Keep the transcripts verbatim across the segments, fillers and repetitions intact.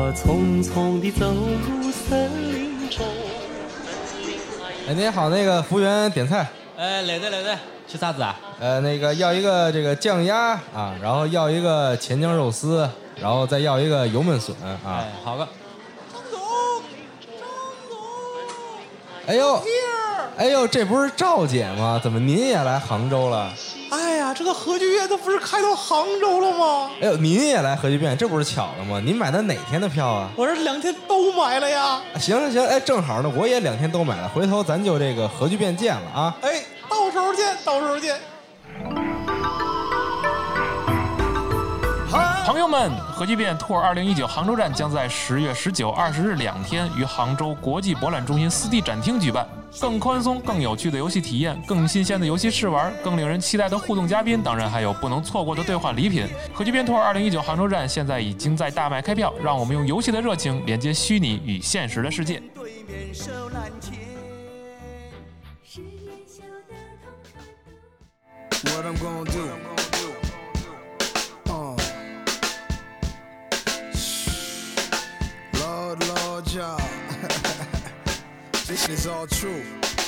我匆匆地走入森林中。 哎，您好，那个服务员点菜。 哎，来的来的，吃啥子啊？ 呃，那个要一个这个酱鸭啊，然后要一个钱江肉丝，然后再要一个油焖笋啊。 哎，好个。 张总，张总， 哎呦，哎呦，这不是赵姐吗？怎么您也来杭州了？ 哎呀，这个核聚变它不是开到杭州了吗？ 哎呦，您也来核聚变，这不是巧了吗？您买的哪天的票啊？ 我这两天都买了呀。 行行行，哎，正好呢，我也两天都买了，回头咱就这个核聚变见了啊！ 哎，到时候见，到时候见。 朋友们，核聚变 Tour 二零一九杭州站将在十月十九、二十日两天于杭州国际博览中心四 D 展厅举办。更宽松、更有趣的游戏体验，更新鲜的游戏试玩，更令人期待的互动嘉宾，当然还有不能错过的兑换礼品。核聚变 Tour 二零一九杭州站现在已经在大卖开票，让我们用游戏的热情连接虚拟与现实的世界。 What I'm gonna do? Uh. Lord, Lord, y'all. This is all true.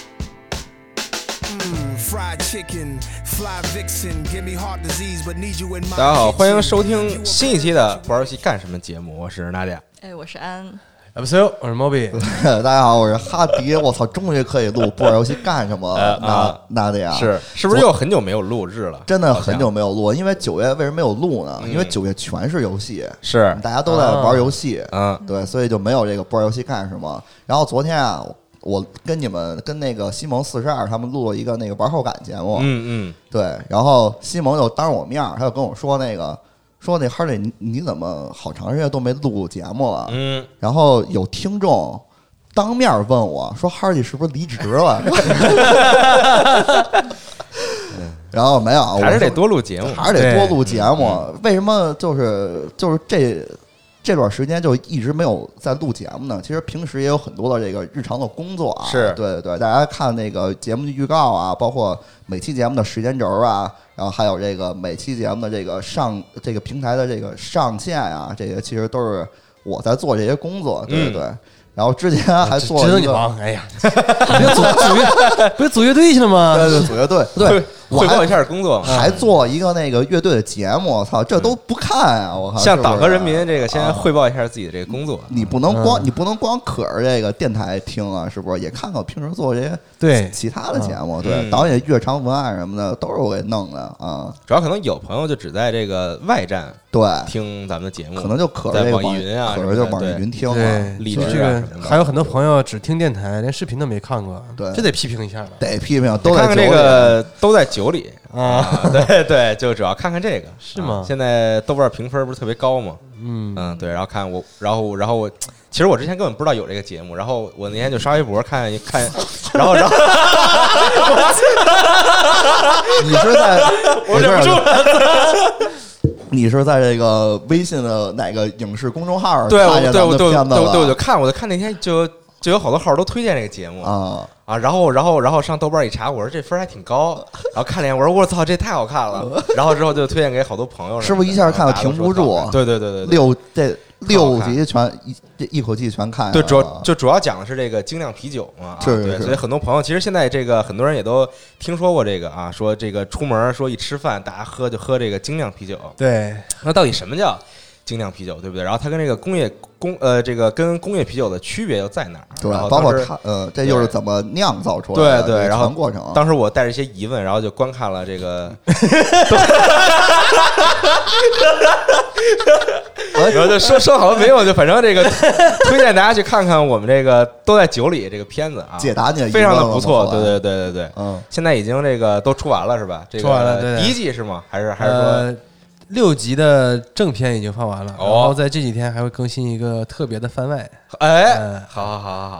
Mm, fried chicken, fly vixen, give me heart disease, but need you in my. 大家好，欢迎收听新一期的玩游戏干什么节目，我是娜姐。 哎，我是安。 M C U， 我是 Moby。 大家好，我是哈迪。我操，终于可以录不玩游戏干什么？ 呃、 那那的呀， 是是不是又很久没有录制了？ 真的很久没有录，因为九月为什么没有录呢？嗯、因为九月全是游戏， 是大家都在玩游戏， 嗯， 对，所以就没有这个不玩游戏干什么。然后昨天啊，我跟你们跟那个西蒙四十二他们录了一个那个玩后感节目， 嗯嗯， 对，然后西蒙就当着我面，他就跟我说那个。说那哈利，你你怎么好长时间都没录节目了？ 嗯， 然后有听众当面问我说：“哈利是不是离职了？”然后没有， 还是得多录节目， 还是得多录节目。为什么就是就是这这段时间就一直没有在录节目呢？其实平时也有很多的这个日常的工作啊， 是对对对，大家看那个节目的预告啊，包括每期节目的时间轴啊。然后还有这个每期节目的这个上这个平台的这个上线啊，这些其实都是我在做这些工作，对对对。嗯、然后之前还做了一个， 哎呀，不是组组乐，不是组乐队去了吗？ 对对，组乐队，对， 汇报一下工作， 还做一个那个乐队的节目，我操，这都不看啊！我靠， 向党和人民这个先汇报一下自己的这个工作。 你不能光你不能光可着这个电台听啊，是不是？也看看我平时做这些对其他的节目，对导演、乐章、文案什么的都是我给弄的啊。 主要可能有朋友就只在这个外站对听咱们的节目， 可能就可在网易云啊， 可能就网易云听啊， 荔枝这个还有很多朋友只听电台，连视频都没看过， 对， 这得批评一下了， 得批评，都在看看这个都在酒里。 啊， 对对，就主要看看这个是吗？ 啊、现在豆瓣评分不是特别高吗？ 嗯嗯，对，然后看我，然后然后我，其实我之前根本不知道有这个节目，然后我那天就刷微博看一看，然后然后你是在我忍不住了。 你是在这个微信的哪个影视公众号对看见咱们的片子了？ 对对对，我就看，我就看那天就就有好多号都推荐这个节目啊。 啊，然后，然后，然后上豆瓣一查，我说这分还挺高，然后看了一眼，我说我操，这太好看了，然后之后就推荐给好多朋友， 是不是一下看就停不住？ 对对对对， 六这六集全一一口气全看。 对，主要就主要讲的是这个精酿啤酒嘛， 是对，所以很多朋友其实现在这个很多人也都听说过这个啊，说这个出门说一吃饭大家喝就喝这个精酿啤酒。 对， 那到底什么叫精酿啤酒，对不对？然后它跟这个工业工呃，这个跟工业啤酒的区别又在哪儿？ 对，包括它呃，这又是怎么酿造出来的？ 对对，然后过程。 当时我带着一些疑问，然后就观看了这个，然后就说说好了没有？就反正这个推荐大家去看看我们这个都在酒里这个片子啊， 解答你的疑问， 非常的不错。对对对对对， 嗯， 现在已经这个都出完了是吧？这个、 出完了，对， 第一季是吗？还是还是说？ 呃六集的正片已经放完了， 哦、 然后在这几天还会更新一个特别的番外。 哎，嗯、好好好好好，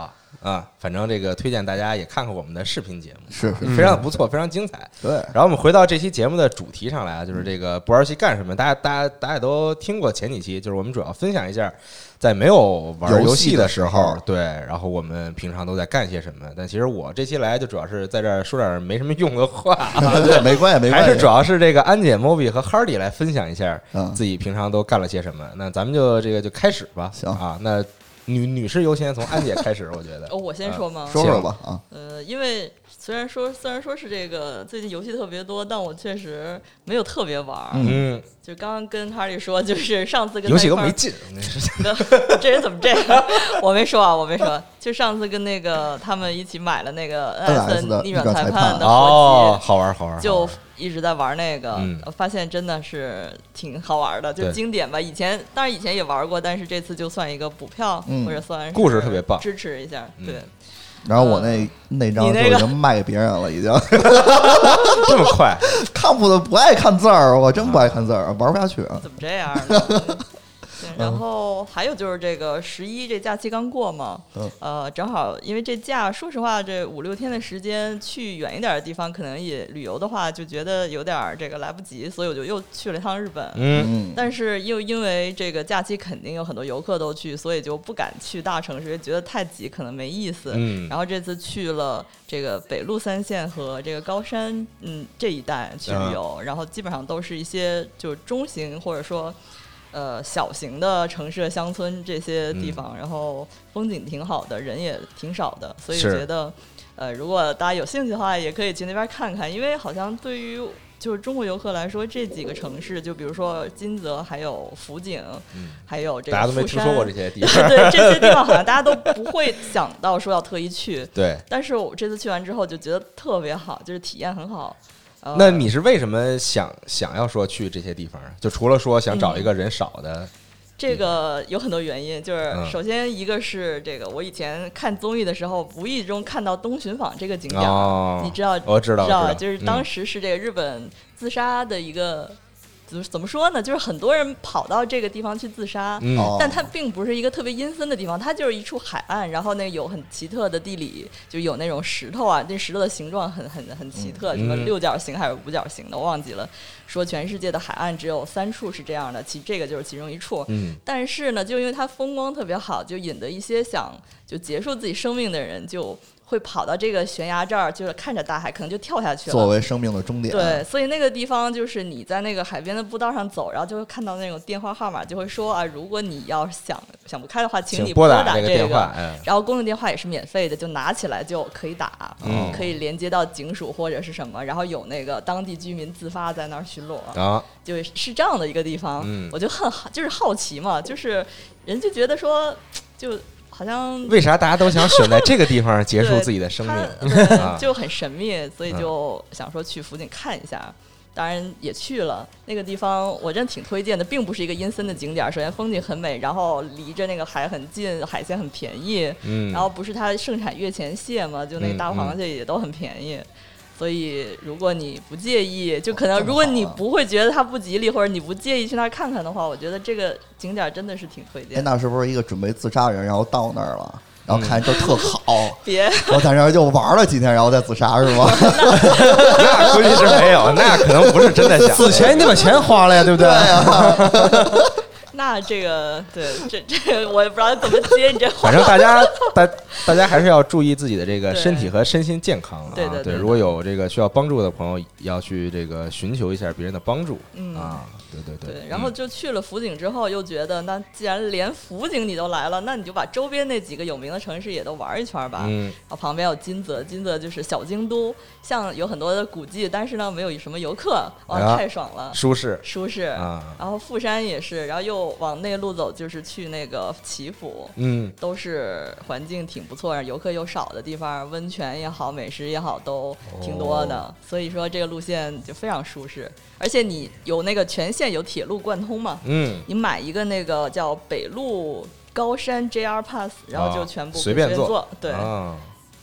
啊，反正这个推荐大家也看看我们的视频节目， 是是非常的不错，非常精彩。 对， 然后我们回到这期节目的主题上来啊，就是这个不玩游戏干什么？大家大家大家都听过前几期，就是我们主要分享一下在没有玩游戏的时候，对，然后我们平常都在干些什么。但其实我这期来就主要是在这儿说点没什么用的话， 对，没关系没关系， 还是主要是这个安姐、Moby 和 Hardy 来分享一下自己平常都干了些什么。那咱们就这个就开始吧。 行啊，那女女士优先，从安姐开始，我觉得。 哦，我先说吗？ 说说吧啊。 呃，因为虽然说虽然说是这个最近游戏特别多，但我确实没有特别玩。 嗯， 就刚刚跟哈利说，就是上次跟游戏都没进， 这人怎么这样？我没说啊，我没说。就上次跟那个他们一起买了那个 N S 的逆转裁判的哦，好玩好玩， 就一直在玩那个， 嗯、 发现真的是挺好玩的，就经典吧。以前当然以前也玩过，但是这次就算一个补票， 嗯、 或者算是故事特别棒， 支持一下，对。 嗯然后我那、嗯、那张就已经卖给别人了，已经这么快， 看不得不爱看字儿，我真不爱看字儿，玩不下去。 怎么这样呢？然后还有就是这个十一这假期刚过嘛， 嗯、 呃，正好因为这假，说实话，这五六天的时间去远一点的地方，可能也旅游的话，就觉得有点这个来不及，所以我就又去了一趟日本。 嗯， 但是又因为这个假期肯定有很多游客都去，所以就不敢去大城市，觉得太挤可能没意思。 嗯， 然后这次去了这个北陆三县和这个高山，嗯，这一带去旅游，嗯、然后基本上都是一些就中型或者说。呃，小型的城市、乡村这些地方，嗯、然后风景挺好的，人也挺少的，所以觉得，呃，如果大家有兴趣的话，也可以去那边看看，因为好像对于就是中国游客来说，这几个城市，就比如说金泽，还有福井，嗯、还有这个大家都没听说过这些地方， 对这些地方好像大家都不会想到说要特意去， 对。 但是我这次去完之后就觉得特别好，就是体验很好。 那你是为什么想想要说去这些地方？就除了说想找一个人少的、 嗯，这个有很多原因。就是首先一个是这个，我以前看综艺的时候，无意中看到东寻坊这个景点， 哦、 你知道？ 我知道， 知道，就是当时是这个日本自杀的一个。怎么说呢？就是很多人跑到这个地方去自杀， 嗯、 但它并不是一个特别阴森的地方，它就是一处海岸，然后那有很奇特的地理，就有那种石头啊，那石头的形状很很很奇特， 嗯、 什么六角形还是五角形的，我忘记了。说全世界的海岸只有三处是这样的，其这个就是其中一处。 嗯， 但是呢，就因为它风光特别好，就引得一些想就结束自己生命的人就。会跑到这个悬崖这儿，就是看着大海，可能就跳下去了， 作为生命的终点。 对，所以那个地方就是你在那个海边的步道上走，然后就会看到那种电话号码，就会说啊，如果你要想想不开的话，请你拨打这个电话。嗯、 然后公用电话也是免费的，就拿起来就可以打， 嗯、 可以连接到警署或者是什么，然后有那个当地居民自发在那儿巡逻啊， 就是这样的一个地方。 嗯、 我就很就是好奇嘛，就是人就觉得说就。好像为啥大家都想选在这个地方结束自己的生命？ 就很神秘，所以就想说去福井看一下。当然也去了那个地方，我真挺推荐的，并不是一个阴森的景点。首先风景很美，然后离着那个海很近，海鲜很便宜。 嗯， 然后不是它盛产月前蟹嘛，就那个大螃蟹也都很便宜。嗯嗯所以，如果你不介意，就可能如果你不会觉得它不吉利，或者你不介意去那儿看看的话，我觉得这个景点真的是挺推荐。 哎，那是不是一个准备自杀人，然后到那儿了，然后看这特好， 别， 我在那儿就玩了几天，然后再自杀是吗？ 那估计是没有，那可能不是真的想。 死前你得把钱花了呀，对不对？ 对呀。 那这个对这这我也不知道怎么接你这话。 反正大家大大家还是要注意自己的这个身体和身心健康啊。 对对对, 对，如果有这个需要帮助的朋友，要去这个寻求一下别人的帮助。 嗯啊，对对对。 对，然后就去了福井之后，又觉得那既然连福井你都来了，那你就把周边那几个有名的城市也都玩一圈吧。 嗯。 然后旁边有金泽，金泽就是小京都，像有很多的古迹，但是呢没有什么游客，哇， 啊、 太爽了， 舒适舒适啊。 然后富山也是，然后又往内陆走。就是去那个祈福， 嗯， 都是环境挺不错，游客又少的地方，温泉也好，美食也好，都挺多的。哦、所以说这个路线就非常舒适，而且你有那个全线有铁路贯通嘛， 嗯， 你买一个那个叫北陆高山 J R Pass， 然后就全部随便坐，对。 啊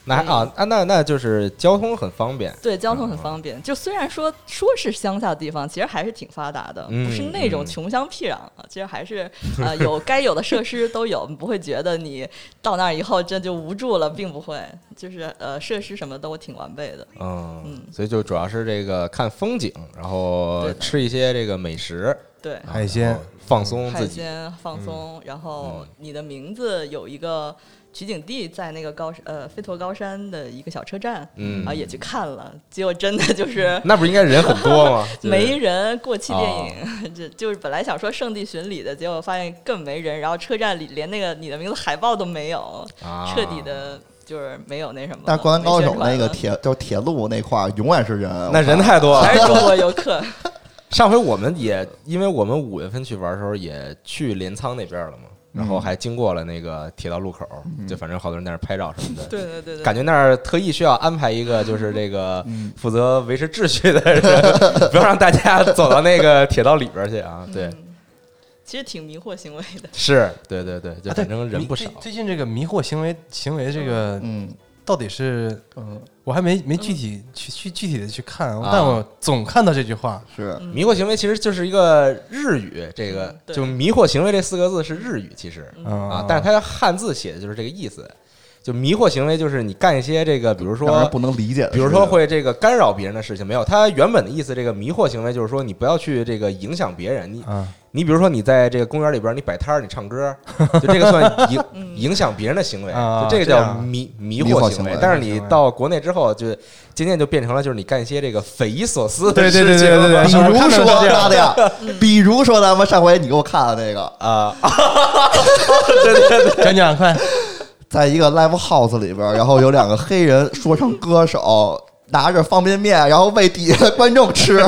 那啊啊那那就是交通很方便， 对，交通很方便。就虽然说说是乡下的地方，其实还是挺发达的， 嗯、 不是那种穷乡僻壤啊。其实还是呃有该有的设施都有，不会觉得你到那儿以后真就无助了，并不会，就是呃设施什么都挺完备的。 嗯嗯， 所以就主要是这个看风景，然后吃一些这个美食， 对， 海鲜放松自己， 海鲜放松， 嗯、 然后你的名字有一个。取景地在那个高呃飞驼高山的一个小车站，嗯，然后也去看了，结果真的就是那不是应该人很多吗？ 没人，过气电影，哦、就就是本来想说圣地巡礼的，结果发现更没人，然后车站里连那个你的名字海报都没有，啊、彻底的就是没有那什么。 但是《灌篮高手》那个铁就是铁路那块儿永远是人， 那人太多了， 还是中国游客。 上回我们也因为我们五月份去玩的时候也去镰仓那边了嘛。然后还经过了那个铁道路口，嗯、就反正好多人在那儿拍照什么的。 对对对对， 感觉那儿特意需要安排一个，就是这个负责维持秩序的人，不要让大家走到那个铁道里边去啊。对， 嗯、其实挺迷惑行为的。 是，对对对，就反正人不少。 啊、最近这个迷惑行为行为这个，嗯。到底是，嗯，我还没没具体去去具体的去看，但我总看到这句话是迷惑行为，其实就是一个日语，这个就迷惑行为这四个字是日语，其实啊，但是它汉字写的就是这个意思。就迷惑行为就是你干一些这个，比如说不能理解的， 比如说会这个干扰别人的事情，没有，它原本的意思，这个迷惑行为就是说你不要去这个影响别人，你、啊、你比如说你在这个公园里边你摆摊儿你唱歌，就这个算影影响别人的行为， 啊、 就这个叫迷迷惑行为。但是你到国内之后，就渐渐就变成了就是你干一些这个匪夷所思的事情， 对对对对对， 比如说大的呀，比如说咱们上回你给我看的那个啊，对对对， 讲讲快。 在一个 live house 里边，然后有两个黑人说唱歌手拿着方便面，然后喂底下的观众吃，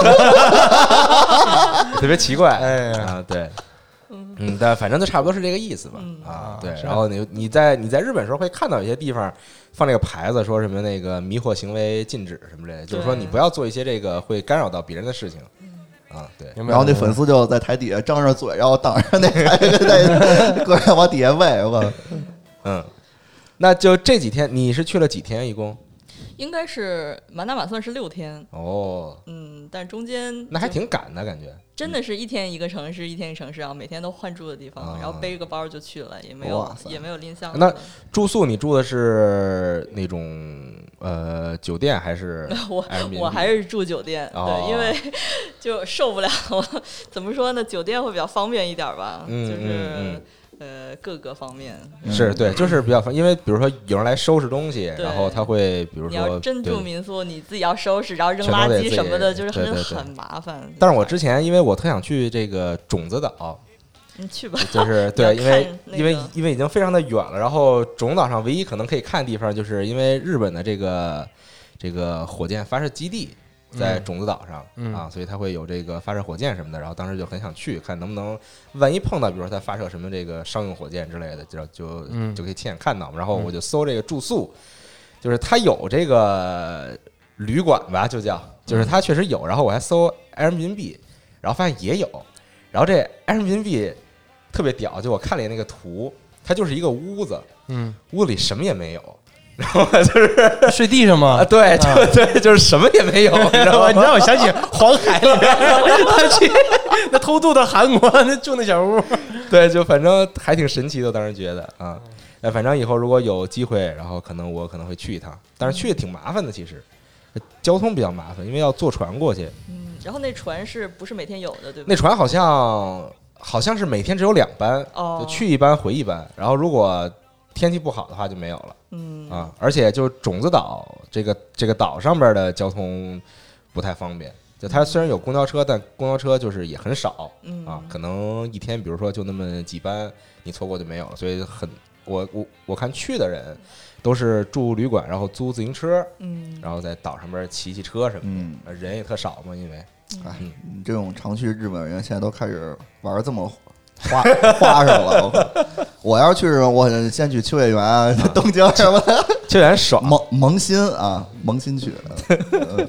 特别奇怪。哎啊，对，嗯，但反正就差不多是这个意思吧。 嗯、 啊，对。然后你你在你在日本时候会看到一些地方放这个牌子，说什么那个迷惑行为禁止什么之类的，就是说你不要做一些这个会干扰到别人的事情。啊，对。 然后那粉丝就在台底下张着嘴，然后挡着那台那个人往底下喂我。 嗯，那就这几天，你是去了几天？一共应该是满打满算是六天哦。 嗯，但中间那还挺赶的感觉。 真的是一天一个城市，一天一个城市，然后每天都换住的地方，啊、然后背个包就去了，也没有也没有拎箱子。 那住宿你住的是那种呃酒店还是我我还是住酒店， 哦、 对，因为就受不了。怎么说呢？酒店会比较方便一点吧， 嗯、 就是。 嗯嗯呃，各个方面是对，就是比较方，因为比如说有人来收拾东西，然后他会比如说你要真住民宿，你自己要收拾，然后扔垃圾什么的，就是很很麻烦。 但是我之前因为我特想去这个种子岛， 你去吧， 就是对，因为、 那个、 因为因为已经非常的远了，然后种子岛上唯一可能可以看的地方，就是因为日本的这个这个火箭发射基地。在种子岛上、 嗯、 啊，所以它会有这个发射火箭什么的，然后当时就很想去看能不能，万一碰到，比如说它发射什么这个商用火箭之类的，就就、 嗯、 就可以亲眼看到。然后我就搜这个住宿，就是它有这个旅馆吧，就叫，就是它确实有。然后我还搜 Airbnb， 然后发现也有。然后这 Airbnb 特别屌，就我看了一眼那个图，它就是一个屋子， 嗯， 屋里什么也没有。然后就是睡地上吗？ 啊，对，就、啊、对，就是什么也没有，你知道吗？ 你让我想起黄海里面他去那偷渡到韩国那住那小屋， 对，就反正还挺神奇的，当时觉得啊，哎，反正以后如果有机会，然后可能我可能会去一趟，但是去也挺麻烦的，其实交通比较麻烦，因为要坐船过去。 嗯，然后那船是不是每天有的，对吧？ 那船好像好像是每天只有两班， 哦、 就去一班回一班，然后如果天气不好的话就没有了， 嗯啊，而且就种子岛这个这个岛上边的交通不太方便，就它虽然有公交车，但公交车就是也很少， 嗯啊，可能一天比如说就那么几班，你错过就没有了，所以很我我我看去的人都是住旅馆，然后租自行车， 嗯， 然后在岛上边骑骑车什么的， 嗯， 人也特少嘛，因为， 哎，你这种常去日本人现在都开始玩这么。花花上了，我要是去日本，我先去秋叶原、啊、东京什么的。 秋叶原爽， 萌萌新啊，萌新去，呃、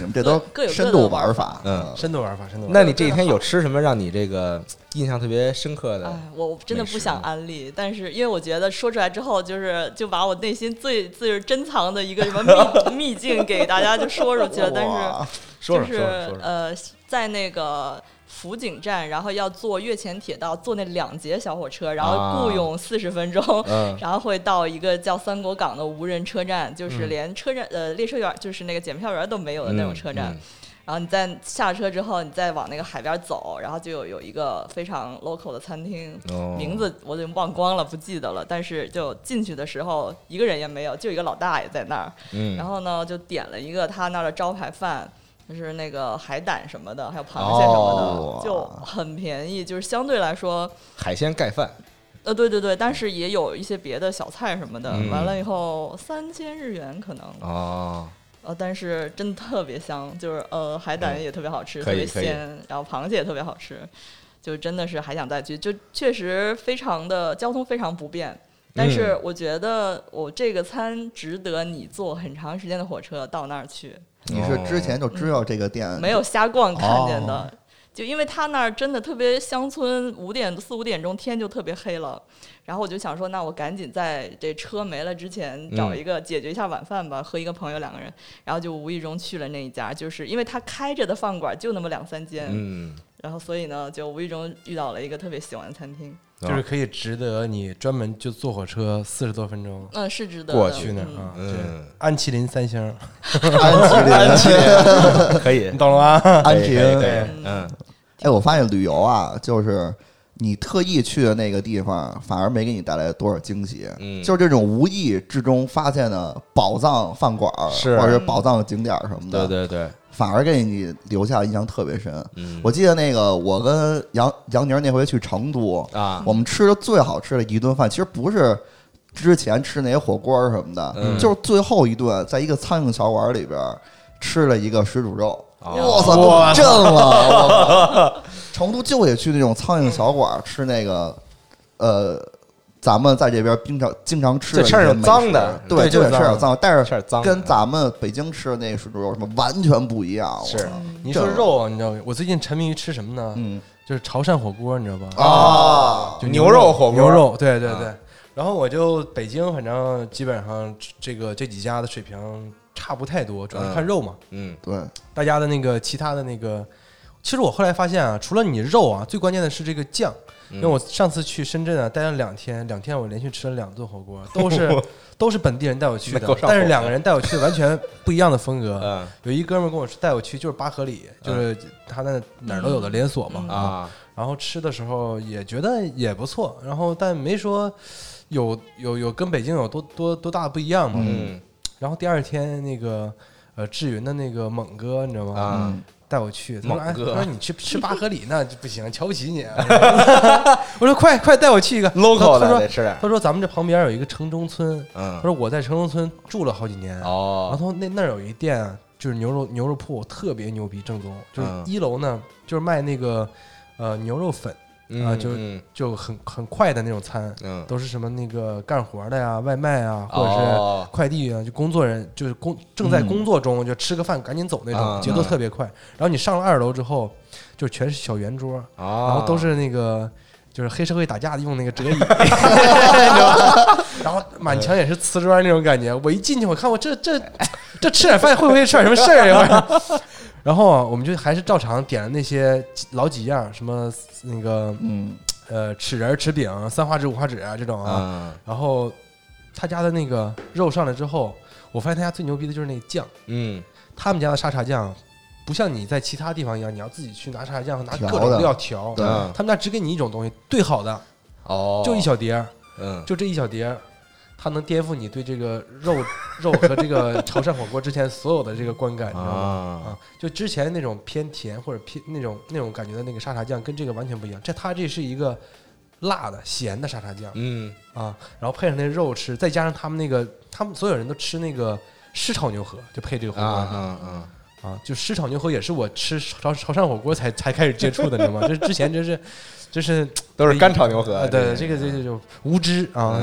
么，这都深度玩法。 嗯， 深度玩法，深度玩法。 那你这一天有吃什么让你这个印象特别深刻的？ 哎，我真的不想安利，但是因为我觉得说出来之后，就是就把我内心最最珍藏的一个什么秘秘境给大家就说出去了。但是就是呃，在那个福井站，然后要坐越前铁道，坐那两节小火车，然后雇佣四十分钟、啊，然后会到一个叫三国港的无人车站，就是连车站呃列车员就是那个检票员都没有的那种车站。嗯嗯，然后你在下车之后，你再往那个海边走，然后就有有一个非常 local 的餐厅，哦、名字我就忘光了，不记得了。但是就进去的时候，一个人也没有，就一个老大爷在那儿。嗯，然后呢，就点了一个他那儿的招牌饭。就是那个海胆什么的，还有螃蟹什么的，哦、就很便宜，就是相对来说海鲜盖饭。 呃，对对对，但是也有一些别的小菜什么的。嗯、完了以后三千日元可能。哦。呃，但是真的特别香，就是呃海胆也特别好吃，嗯、特别鲜，然后螃蟹也特别好吃，就真的是还想再去。就确实非常的交通非常不便，但是我觉得我这个餐值得你坐很长时间的火车到那儿去。 你是之前就知道这个店？ 嗯、没有瞎逛看见的，哦、就因为他那儿真的特别乡村，五点四五点钟天就特别黑了，然后我就想说，那我赶紧在这车没了之前找一个解决一下晚饭吧，嗯、和一个朋友两个人，然后就无意中去了那一家，就是因为他开着的饭馆就那么两三间，嗯，然后所以呢，就无意中遇到了一个特别喜欢的餐厅。 就是可以值得你专门就坐火车四十多分钟， 嗯，是值得过去那儿啊。嗯，安麒麟三星， 安麒麟，安麒麟可以， 你懂了吗？ 安麒麟， 对，嗯。 哎，我发现旅游啊，就是你特意去的那个地方，反而没给你带来多少惊喜。嗯，就是这种无意之中发现的宝藏饭馆， 是或者是宝藏景点什么的， 对对对。 反而给你留下印象特别深。嗯，我记得那个我跟杨杨宁那回去成都啊，我们吃的最好吃的一顿饭，其实不是之前吃那些火锅什么的，嗯、就是最后一顿在一个苍蝇小馆里边吃了一个水煮肉。我操，都震了！成都就得去那种苍蝇小馆吃那个，呃。咱们在这边经常经常吃的这吃点脏的， 对，就得吃点脏，但是跟咱们北京吃的那个水煮肉什么完全不一样。 是， 你说肉啊，你知道吗？我最近沉迷于吃什么呢？嗯，就是潮汕火锅，你知道吧？ 啊， 就牛肉火锅， 牛肉，对对对。然后我就北京，反正基本上这个这几家的水平差不太多，主要是看肉嘛。 嗯， 对， 大家的那个其他的那个，其实我后来发现啊，除了你肉啊，最关键的是这个酱。因为我上次去深圳啊，待了两天，两天我连续吃了两顿火锅，都是都是本地人带我去的，但是两个人带我去的完全不一样的风格。嗯、有一哥们跟我带我去，就是八合里，就是他那哪儿都有的连锁嘛、嗯、啊。然后吃的时候也觉得也不错，然后但没说有有有跟北京有多多多大不一样嘛。嗯。然后第二天那个呃志云的那个猛哥，你知道吗？啊。嗯带我去，他说：“哎，他说你去吃八合里那不行，瞧不起你。”我说：“快快带我去一个 local 的。” 他说：“他说咱们这旁边有一个城中村，嗯，他说我在城中村住了好几年，哦，然后那那儿有一店就是牛肉牛肉铺，特别牛逼，正宗，就是一楼呢就是卖那个呃牛肉粉。”啊、呃，就就很很快的那种餐，嗯，都是什么那个干活的呀、外卖啊，或者是快递啊，就工作人就是工正在工作中、嗯、就吃个饭赶紧走那种，嗯、节奏特别快。然后你上了二楼之后，就全是小圆桌，哦、然后都是那个就是黑社会打架的用那个折椅，然后满墙也是瓷砖那种感觉。我一进去，我看我这这这吃点饭会不会出点什么事儿呀？然后啊，我们就还是照常点了那些老几样，什么那个嗯呃豉仁、豉饼、三花趾、五花趾啊这种啊。嗯、然后他家的那个肉上来之后，我发现他家最牛逼的就是那酱。嗯，他们家的沙茶酱不像你在其他地方一样，你要自己去拿沙茶酱，拿各种料调。对，他们家只给你一种东西，兑好的，哦，就一小碟，嗯，就这一小碟。它能颠覆你对这个肉肉和这个潮汕火锅之前所有的这个观感，你知道吗？啊，就之前那种偏甜或者偏那种那种感觉的那个沙茶酱，跟这个完全不一样。这它这是一个辣的咸的沙茶酱，嗯啊，然后配上那肉吃，再加上他们那个他们所有人都吃那个湿炒牛河，就配这个火锅，啊啊啊。啊，就湿炒牛河也是我吃潮潮汕火锅才才开始接触的，你知道吗？这之前真是，就是都是干炒牛河。 啊、对，这个这个就无知啊，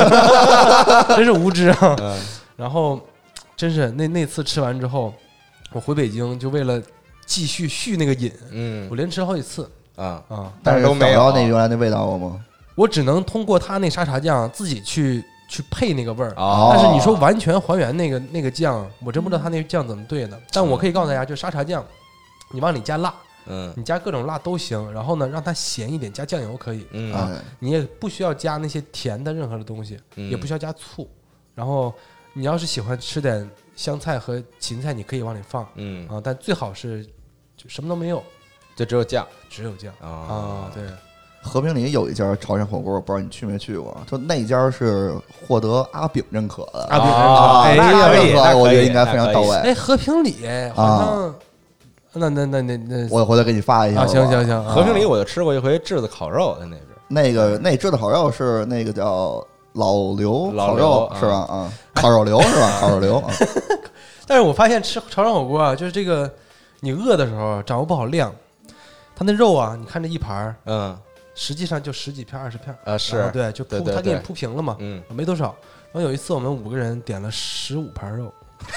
真是无知啊。嗯、然后，真是那那次吃完之后， 我回北京就为了继续续那个瘾， 嗯， 我连吃了好几次啊啊， 但是都没有那原来那味道了吗？ 我只能通过他那沙茶酱自己去去配那个味儿， 哦， 但是你说完全还原那个那个酱，我真不知道他那个酱怎么兑的。但我可以告诉大家，就沙茶酱，你往里加辣， 嗯， 你加各种辣都行，然后呢让它咸一点，加酱油可以， 嗯啊，你也不需要加那些甜的任何的东西， 嗯、 也不需要加醋，然后你要是喜欢吃点香菜和芹菜，你可以往里放， 嗯啊，但最好是就什么都没有， 就只有酱， 只有酱啊、 哦、啊，对。 和平里有一家潮汕火锅，我不知道你去没去过，就那家是获得阿炳认可的。 阿炳认可，哎呀，认可，我觉得应该非常到位。 哎，和平里好像，那那那那那， 我回头给你发一下。 行行行， 和平里我就吃过一回炙子烤肉在那边。 那个那炙子烤肉是那个叫老刘烤肉是吧？啊，烤肉刘是吧？烤肉刘。 但是我发现吃潮汕火锅啊，就是这个，你饿的时候掌握不好量，它那肉啊，你看这一盘， 嗯。 实际上就十几片二十片啊，是对，就铺他给你铺平了嘛， 嗯， 没多少。然后有一次我们五个人点了十五盘肉，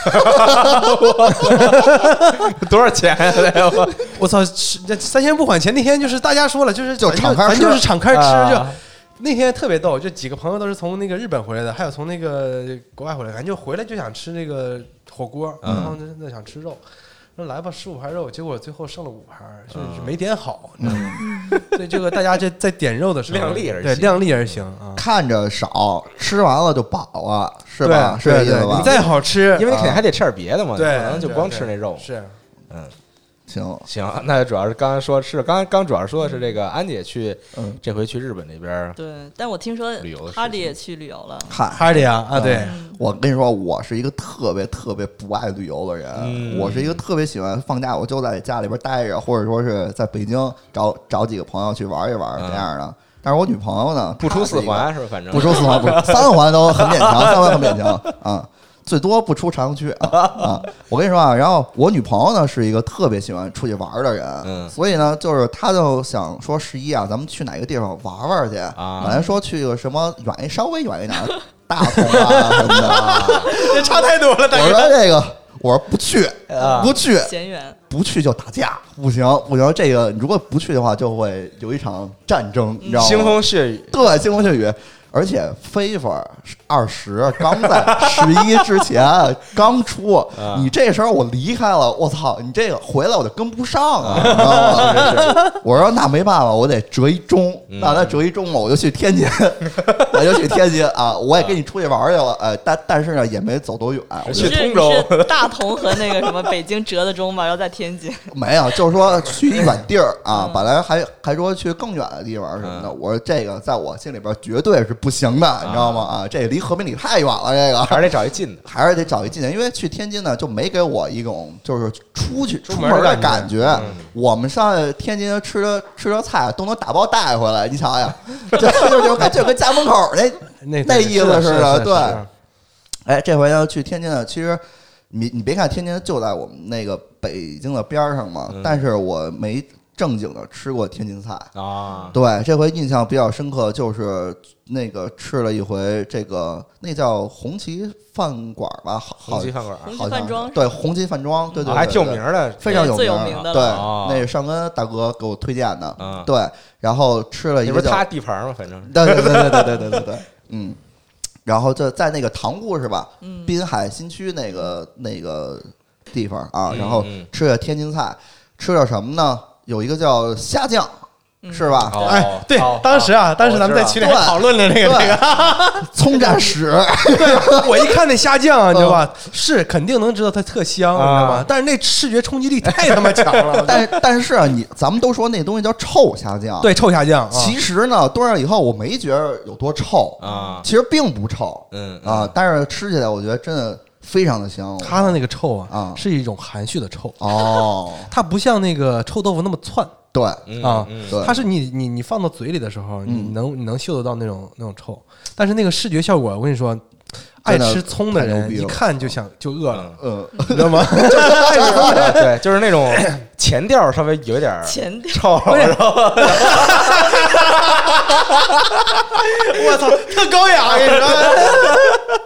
多少钱呀？ 我我操，这三千不还钱。那天就是大家说了，就是就敞开吃，咱就是敞开吃。 啊、 就那天特别逗，就几个朋友都是从那个日本回来的，还有从那个国外回来，反正就回来就想吃那个火锅， 嗯、 然后真的想吃肉。说来吧，十五盘肉，结果最后剩了五盘，就是没点好。嗯，所以这个大家这在点肉的时候， 量力而行， 对，量力而行啊。 看着少，吃完了就饱了，是吧？ 是这意思吧？你再好吃， 因为你肯定还得吃点别的嘛， 对， 不能就光吃那肉。 是， 嗯。行行，那主要是刚刚说是刚刚主要说的是这个安姐去，嗯，这回去日本那边， 对，但我听说哈迪也去旅游了， 嗨， 哈迪啊啊，对， 我跟你说，我是一个特别特别不爱旅游的人， 嗯、 我是一个特别喜欢放假我就在家里边待着，或者说是在北京找找几个朋友去玩一玩这样的。嗯、但是我女朋友呢， 不出四环是吧？反正不出四环，不三环都很勉强，三环很勉强啊。最多不出朝阳区啊啊！我跟你说啊，然后我女朋友呢是一个特别喜欢出去玩的人， 嗯， 所以呢，就是她就想说十一啊，咱们去哪个地方玩玩去啊？ 本来说去个什么远一稍微远一点，大同啊什么的， 这差太多了。 我说这个，我说不去，不去， 嫌远， 不去就打架，不行不行，这个如果不去的话，就会有一场战争，你知道吗？ 腥风血雨， 对，腥风血雨。而且飞法二十刚在十一之前刚出，你这时候我离开了，我操，你这个回来我就跟不上啊，你知道吗？我说那没办法，我得折一中，那咱折一中嘛，我就去天津，我就去天津啊，我也跟你出去玩去了，哎，但但是呢也没走多远，我去通州， 大同和那个什么北京折的中嘛，要在天津， 没有，就是说去一远地儿啊，本来还还说去更远的地方什么的，我说这个在我心里边绝对是不行的，你知道吗？啊，这离和平里太远了，这个还是得找一近的， 还是得找一近的，因为去天津呢就没给我一种就是出去出门的感觉。 嗯、 我们上天津吃的吃的菜都能打包带回来，你瞧呀，就就就感觉跟家门口那那那意思似的，对。 哎， 这回要去天津呢，其实你你别看天津就在我们那个北京的边上嘛， 嗯、 但是我没正经的吃过天津菜啊。 对，这回印象比较深刻，就是那个吃了一回这个那叫红旗饭馆吧， 红旗饭馆， 红旗饭庄， 对，红旗饭庄，对对， 还挺有名的， 非常有名， 最有名的， 对，那是上根大哥给我推荐的，对，然后吃了一个， 不是他地盘吗？反正， 对对对对对对对对对，嗯。然后就在那个塘沽是吧？ 嗯， 滨海新区那个那个地方啊， 嗯、 然后吃了天津菜，吃了什么呢？有一有一个虾酱。是吧？ 哦、 哎，对，当时啊，当时咱们在群里还讨论了这个这个葱蘸屎。 对，我一看那虾酱，你知道吧？是肯定能知道它特香，你知道吧？但是那视觉冲击力太他妈强了。 但是但是啊，你咱们都说那东西叫臭虾酱， 对，臭虾酱。 其实呢，端上以后我没觉得有多臭啊， 其实并不臭， 嗯啊，但是吃起来我觉得真的非常的香。 它的那个臭啊， 啊， 是一种含蓄的臭哦， 它不像那个臭豆腐那么窜。 对啊， 对， 它是你你你放到嘴里的时候，你能你能嗅得到那种那种臭，但是那个视觉效果，我跟你说，爱吃葱的人一看就想就饿了， 嗯， 你知道吗？ 对，就是那种前调稍微有点前调臭，然后我操，特高雅，跟你说。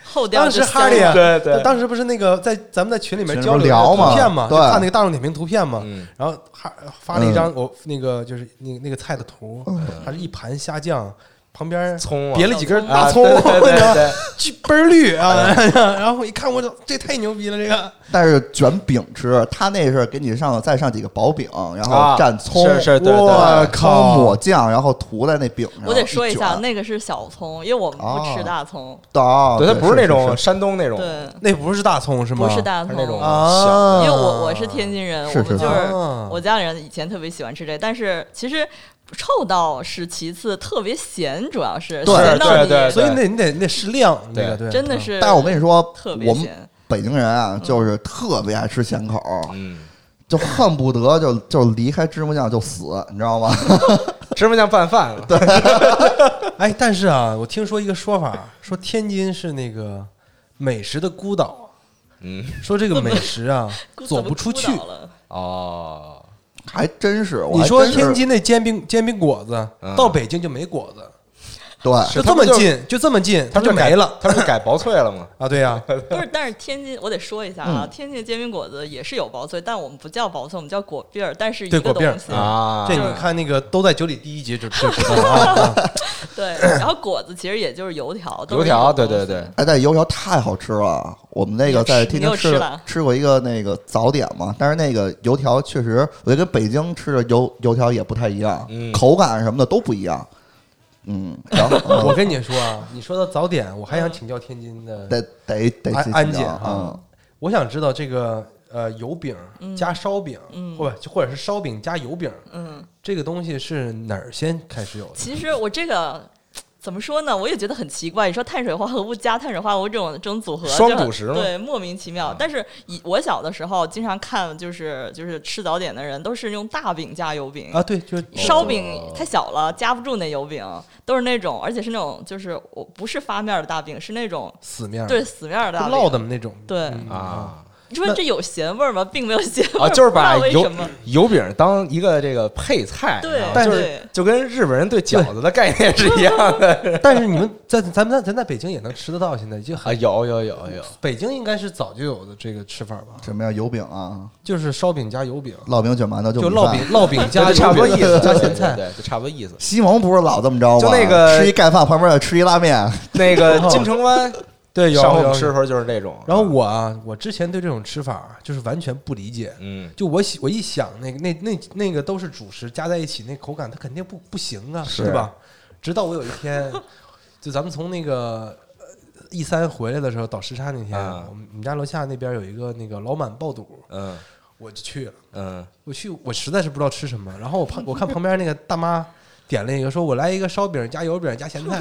后调当时哈利， 对对， 当时不是那个在咱们在群里面交流图片嘛， 对， 看那个大众点评图片嘛， 嗯、 然后哈发了一张我那个就是那个那个菜的图，还是一盘虾酱。旁边葱别了几根大葱，巨倍儿绿啊！然后我一看，我这太牛逼了，这个。 但是卷饼吃，他那是给你上再上几个薄饼，然后蘸葱， 是是，对我靠，抹酱，然后涂在那饼上。 我得说一下，那个是小葱，因为我们不吃大葱。 对， 它不是那种山东那种， 对， 那不是大葱是吗？ 不是大葱那种小。 因为我我是天津人，我们就是啊我家里人以前特别喜欢吃这，但是其实。臭倒是其次，特别咸，主要是咸到你， 所以那你得你得适量， 对那个对， 真的是。 但是我跟你说， 特别咸。 我们北京人啊，就是特别爱吃咸口， 嗯， 就恨不得就就离开芝麻酱就死，你知道吗？ 芝麻酱拌饭了。 对。 哎，但是啊，我听说一个说法，说天津是那个美食的孤岛， 嗯， 说这个美食啊走不出去哦。 还真是， 你说天津那煎饼煎饼果子，到北京就没果子， 对， 就这么近，就这么近，它就没了。 它不是改薄脆了吗？ 啊，对呀。 不是，但是天津我得说一下啊，天津的煎饼果子也是有薄脆，但我们不叫薄脆，我们叫果篦儿，但是一个东西啊。 这你看那个都在酒里第一集就就知道了。 对，然后果子其实也就是油条， 油条，对对对。 哎，但油条太好吃了。我们那个在天津吃吃过一个那个早点嘛，但是那个油条确实，我觉得跟北京吃的油油条也不太一样， 嗯、 口感什么的都不一样。嗯，然后我跟你说啊，你说到早点，我还想请教天津的得得得安安姐啊、嗯， 我想知道这个呃油饼加烧饼， 嗯， 或者或者是烧饼加油饼， 嗯， 这个东西是哪儿先开始有的？ 其实我这个。怎么说呢？我也觉得很奇怪。你说碳水化合物加碳水化合物这种这种组合， 双主食吗？ 对，莫名其妙。但是以我小的时候经常看，就是就是吃早点的人都是用大饼加油饼啊，对，就烧饼太小了，夹不住那油饼，都是那种，而且是那种就是我不是发面的大饼，是那种死面， 对，死面的大饼， 烙的那种， 对啊。 你说这有咸味儿吗？并没有咸味儿啊，就是把油么油饼当一个这个配菜， 对， 但是就跟日本人对饺子的概念是一样的。 但是你们在咱们咱在北京也能吃得到，现在就啊有有有有， 北京应该是早就有的这个吃法吧？ 什么呀？油饼啊， 就是烧饼加油饼， 烙饼卷馒头就烙饼烙饼加差不多意思， 加咸菜， 对，就差不多意思。 西蒙不是老这么着吗？ 就那个吃一盖饭旁边吃一拉面， 那个金城湾。 对，有上午吃的时候就是这种。 然后我啊，我之前对这种吃法就是完全不理解。 嗯， 就我我一想，那个那那那个都是主食加在一起，那口感它肯定不不行啊，对吧？直到我有一天，就咱们从那个一三回来的时候倒时差那天， 啊、 我们我们家楼下那边有一个那个老满爆肚， 嗯， 我就去了。 嗯， 我去，我实在是不知道吃什么。然后我旁我看旁边那个大妈。点了一个，说我来一个烧饼加油饼加咸菜，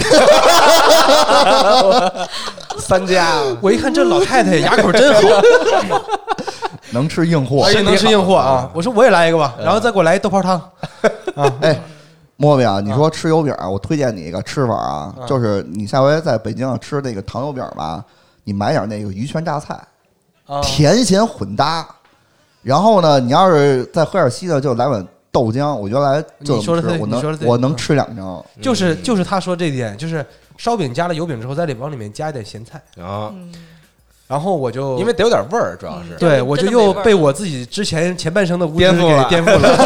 三家。 我一看这老太太牙口真好， 能吃硬货， 是能吃硬货啊！我说我也来一个吧，然后再给我来一豆泡汤。啊， 哎，莫比啊，你说吃油饼，我推荐你一个吃法啊，就是你下回在北京吃那个糖油饼吧，你买点那个鱼泉榨菜，甜咸混搭。然后呢，你要是再喝点稀的，就来碗。豆浆，我原来就你说的对， 我能你说的对我能吃两张， 就是就是他说这点，就是烧饼加了油饼之后，在里往里面加一点咸菜啊， 然后我就因为得有点味儿，主要是对我就又被我自己之前前半生的无知给颠覆了，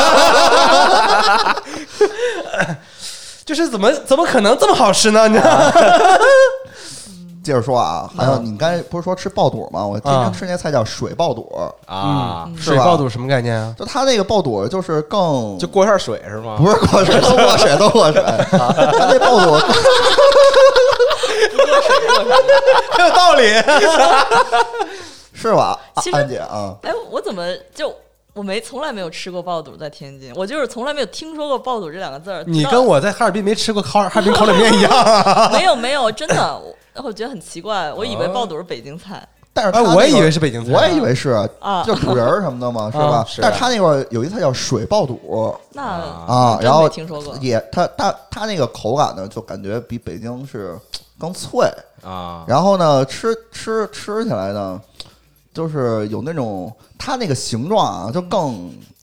就是怎么怎么可能这么好吃呢？你知道吗？ 接着说啊，还有你刚才不是说吃爆肚吗？我天天吃那菜叫水爆肚啊， 水爆肚什么概念啊？ 就它那个爆肚就是更就过一下水是吗？ 不是过水，都过水，都过水。它那爆肚很有道理， 是吧？安姐啊， 哎，我怎么就？我没从来没有吃过爆肚，在天津，我就是从来没有听说过爆肚这两个字儿。 你跟我在哈尔滨没吃过哈尔滨烤冷面一样、啊。 没有没有，真的，我我觉得很奇怪，我以为爆肚是北京菜。 但是、 那个，我也以为是北京菜， 我也以为是啊， 就煮人什么的嘛，是吧？ 啊、 但是他那块有一菜叫水爆肚， 那啊，然后听说过， 也他他他那个口感呢，就感觉比北京是更脆啊。 然后呢，吃吃吃起来呢，就是有那种它那个形状啊，就更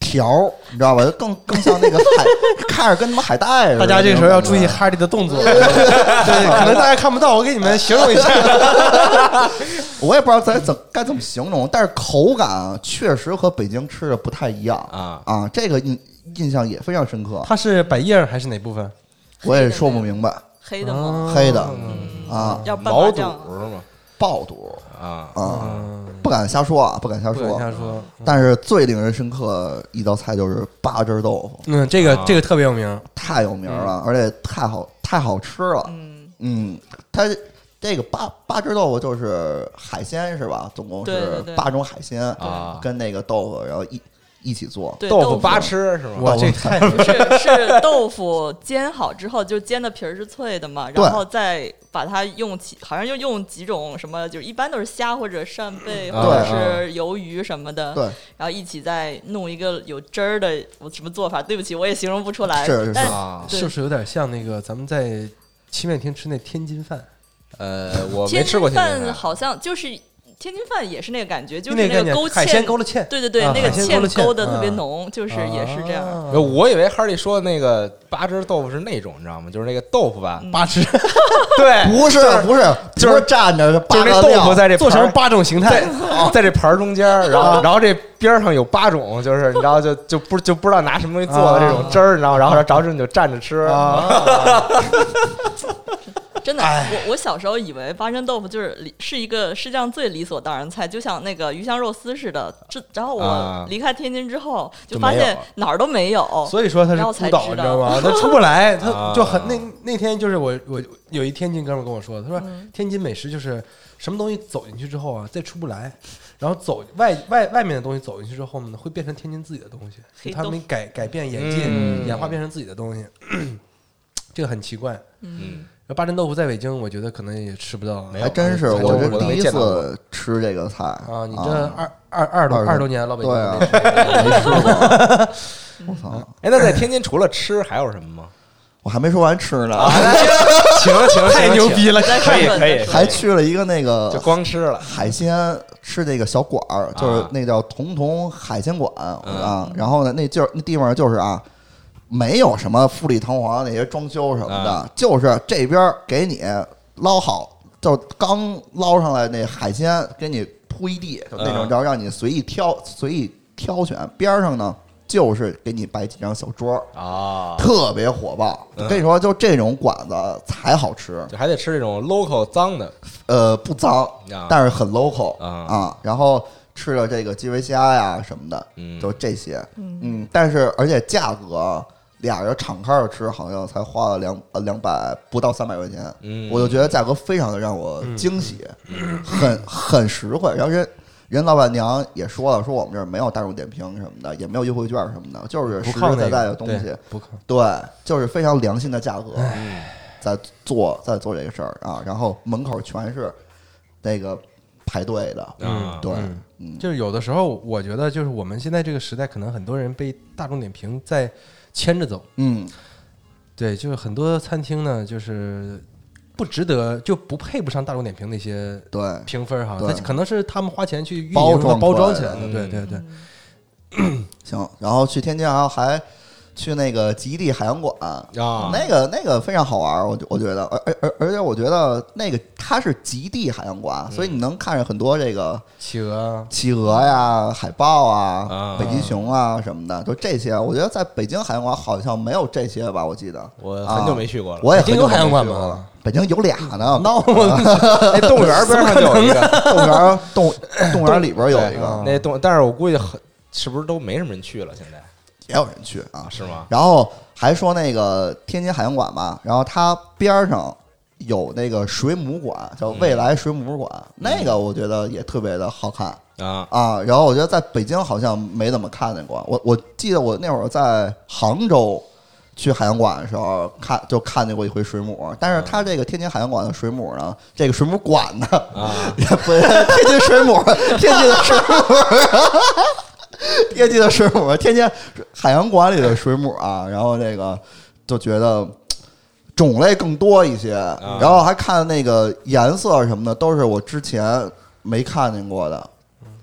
条，你知道吧？更更像那个海，看着跟他妈海带似的。 大家这个时候要注意哈利的动作，对，可能大家看不到，我给你们形容一下。 我也不知道咱怎该怎么形容，但是口感确实和北京吃的不太一样啊啊，这个印印象也非常深刻。 它是百叶还是哪部分？ 我也说不明白。 黑的吗？ 黑的啊， 要老肚是吗？ 爆肚啊啊，不敢瞎说啊，不敢瞎说， 不敢瞎说。 但是最令人深刻一道菜就是八珍豆腐， 嗯，这个这个特别有名， 太有名了，而且太好太好吃了。嗯嗯，它这个八八珍豆腐就是海鲜是吧？总共是八种海鲜啊，跟那个豆腐然后一。一起做豆腐八吃是吗？ 哇，这太不是是豆腐煎好之后，就煎的皮儿是脆的嘛，然后再把它用几好像就用几种什么，就一般都是虾或者扇贝或者是鱿鱼什么的， 对， 然后一起再弄一个有汁儿的什么做法？对不起，我也形容不出来。 是是是， 是不是有点像那个咱们在七面厅吃那天津饭？ 呃，我没吃过天津饭，好像就是。天津饭也是那个感觉，就是那个勾芡， 海鲜勾了芡， 对对对， 啊、 那个芡勾的特别浓，啊、就是也是这样。 啊、我以为哈利说的那个八珍豆腐是那种，你知道吗？就是那个豆腐吧， 嗯、 八只， 对， 不是不是，就是站着， 就是那豆腐在这做成八种形态， 在, 在这盘中间，然后然后这边上有八种，就是你知道就就不就不知道拿什么东西做的这种汁儿，然后然后然后你就蘸着吃。 啊真的，我我小时候以为八珍豆腐就是是一个世界上最理所当然的菜，就像那个鱼香肉丝似的。这然后我离开天津之后，就发现哪儿都没有。 所以说它是孤岛，你知道吗？它出不来，它就很那那天就是我我有一天津哥们跟我说，他说天津美食就是什么东西走进去之后啊，再出不来，然后走外外外面的东西走进去之后呢，会变成天津自己的东西，他们改改变演进、嗯、演化变成自己的东西，这个很奇怪。 嗯。 八珍豆腐在北京，我觉得可能也吃不到， 还真是，我这第一次吃这个菜啊！你这二二二多二十多年老北京对啊，没吃过。我操！ 哎，那在天津除了吃还有什么吗？ 我还没说完吃呢。 行行， 太牛逼了！ 可以可以， 还去了一个那个， 就光吃了海鲜，吃那个小馆儿，就是那叫彤彤海鲜馆啊。然后呢，那地儿那地方就是啊。没有什么富丽堂皇那些装修什么的，啊、就是这边给你捞好，就刚捞上来那海鲜给你铺一地，就那种，然后让你随意挑随意挑选。边上呢就是给你摆几张小桌啊， 特别火爆。我跟你说，就这种馆子才好吃， 就还得吃这种 local 脏的， 呃，不脏， 啊、 但是很 local 啊啊。然后吃了这个基围虾呀什么的， 嗯， 就这些，嗯，但是而且价格。俩人敞开着吃，好像才花了两呃两百不到三百块钱， 嗯， 我就觉得价格非常的让我惊喜，嗯、很很实惠。然后人人老板娘也说了，说我们这儿没有大众点评什么的，也没有优惠券什么的，就是实实在在的东西， 不靠对，就是非常良心的价格，在做在做这个事儿啊。然后门口全是那个排队的， 嗯， 对。 嗯，就是有的时候，我觉得就是我们现在这个时代，可能很多人被大众点评在牵着走。 嗯， 对，就是很多餐厅呢，就是不值得，就不配不上大众点评那些对评分哈。它可能是他们花钱去运营包装包装起来的。 嗯、 对对对。 行，然后去天津啊，还去那个极地海洋馆啊， 那个那个非常好玩，我我觉得，而而而而且我觉得那个它是极地海洋馆， 嗯、 所以你能看着很多这个企鹅、 企鹅呀、海豹啊、 啊北极熊啊什么的，就这些。我觉得在北京海洋馆好像没有这些吧，我记得。 我很久没去过了。 啊、我也北京有海洋馆吗？ 北京有俩呢。 那那动物园边上就有一个， 动物园动动物园里边有一个。 那动，但是我估计很是不是都没什么人去了？现在也有人去啊？ 是吗？ 然后。还说那个天津海洋馆嘛，然后它边上有那个水母馆，叫未来水母馆，嗯、那个我觉得也特别的好看啊啊。然后我觉得在北京好像没怎么看见过，我我记得我那会儿在杭州去海洋馆的时候看就看见过一回水母，但是它这个天津海洋馆的水母呢，这个水母馆呢啊， 也不天津水母，天津的水母。天津的水母，天津海洋馆里的水母啊，然后那个就觉得种类更多一些， 啊、 然后还看那个颜色什么的，都是我之前没看见过的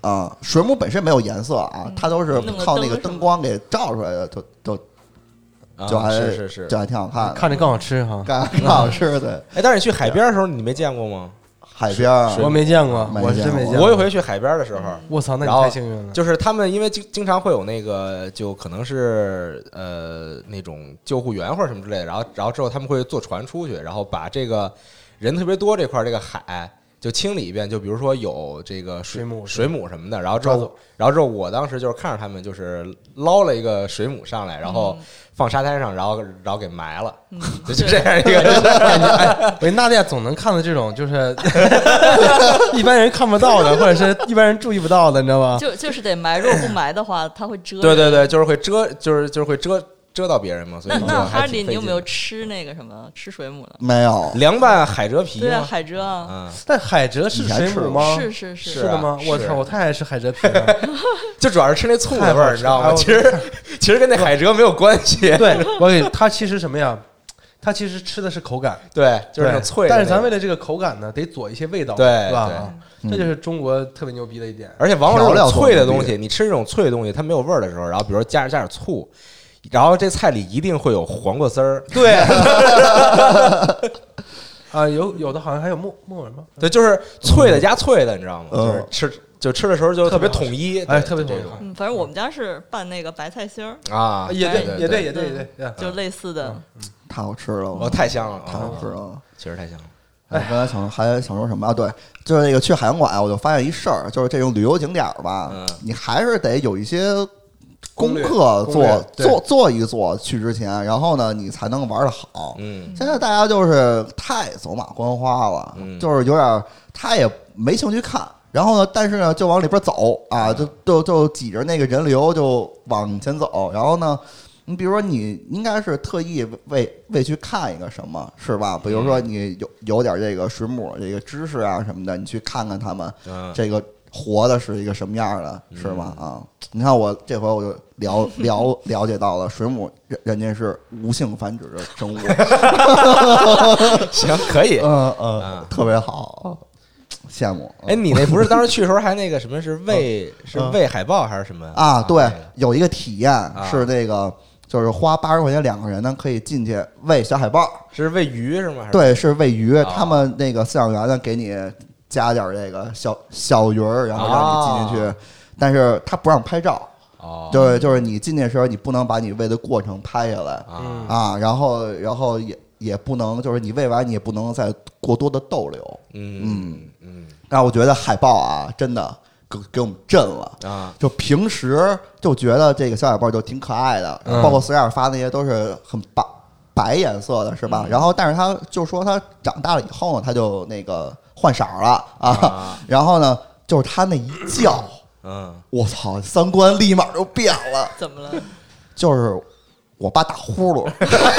啊，水母本身没有颜色啊，它都是靠那个灯光给照出来的，就就就还是是是， 就还挺好看的， 看着更好吃哈， 更好吃对。 哎，但是你去海边的时候，你没见过吗？ 海边我没见过，我真没见过。 我有回去海边的时候， 我操，那你太幸运了。 就是他们因为经经常会有那个，就可能是呃那种救护员或者什么之类的，然后然后之后他们会坐船出去，然后把这个人特别多这块这个海就清理一遍，就比如说有这个水母水母什么的，然后之后然后之后我当时就是看着他们就是捞了一个水母上来，然后放沙滩上，然后然后给埋了， 嗯、 就就这样一个。 哎，维纳利亚总能看到这种就是一般人看不到的，或者是一般人注意不到的，你知道吗？ 就就是得埋，如果不埋的话，它会遮。 对对对，就是会遮，就是就是会遮。遮到别人嘛，所以那那哈利，你有没有吃那个什么吃水母呢？ 没有， 凉拌海蜇皮。 对啊，海蜇啊。 嗯， 但海蜇是水母吗？ 是是是是的吗？我操，我太爱吃海蜇皮了， 就主要是吃那醋的味儿，你知道吗？其实其实跟那海蜇没有关系。 对，我给它其实什么呀？它其实吃的是口感， 对，就是那种脆。 但是咱为了这个口感呢，得佐一些味道， 对， 是吧？这就是中国特别牛逼的一点。 而且往往这种脆的东西，你吃这种脆的东西，它没有味儿的时候，然后比如说加加点醋。然后这菜里一定会有黄瓜丝儿， 对，啊，有有的好像还有木木耳吗？ 对，就是脆的加脆的，你知道吗？就是吃就吃的时候就特别统一， 哎，特别统一。 嗯，反正我们家是拌那个白菜心儿啊， 也对，也对，也对，也对， 就类似的， 太好吃了， 哦，太香了， 太好吃了， 确实太香了。 哎，刚才想还想说什么啊？对，就是那个去海洋馆，我就发现一事儿，就是这种旅游景点吧，你还是得有一些。功课做做做一做，去之前，然后呢，你才能玩得好。 嗯， 现在大家就是太走马观花了，嗯、就是有点他也没兴趣看，然后呢，但是呢，就往里边走啊，就就就挤着那个人流就往前走，然后呢，你比如说你应该是特意为为去看一个什么，是吧？比如说你有有点这个水母这个知识啊什么的，你去看看他们这个。活的是一个什么样的，是吗？啊，你看我这回我就了了了解到了，水母人人家是无性繁殖的生物。 行，可以， 嗯嗯，特别好，羡慕。 哎，你那不是当时去的时候还那个什么是喂是喂海豹还是什么啊？对，有一个体验是那个。就是花八十块钱两个人呢，可以进去喂小海豹， 是喂鱼是吗？ 对，是喂鱼。他们那个饲养员呢，给你。加点这个小小鱼儿，然后让你进进去，哦、但是他不让拍照， 哦， 就是就是你进去的时候，你不能把你喂的过程拍下来、 嗯、 啊，然后然后也也不能，就是你喂完你也不能再过多的逗留， 嗯嗯嗯。 但我觉得海豹啊，真的给给我们震了啊！ 就平时就觉得这个小海豹就挺可爱的， 嗯、 包括随便发那些都是很白白颜色的，是吧？ 嗯、 然后但是他就说他长大了以后呢，他就那个。换色了啊， 啊然后呢，就是他那一叫， 嗯， 我操，三观立马就变了。 怎么了？ 就是我爸打呼噜，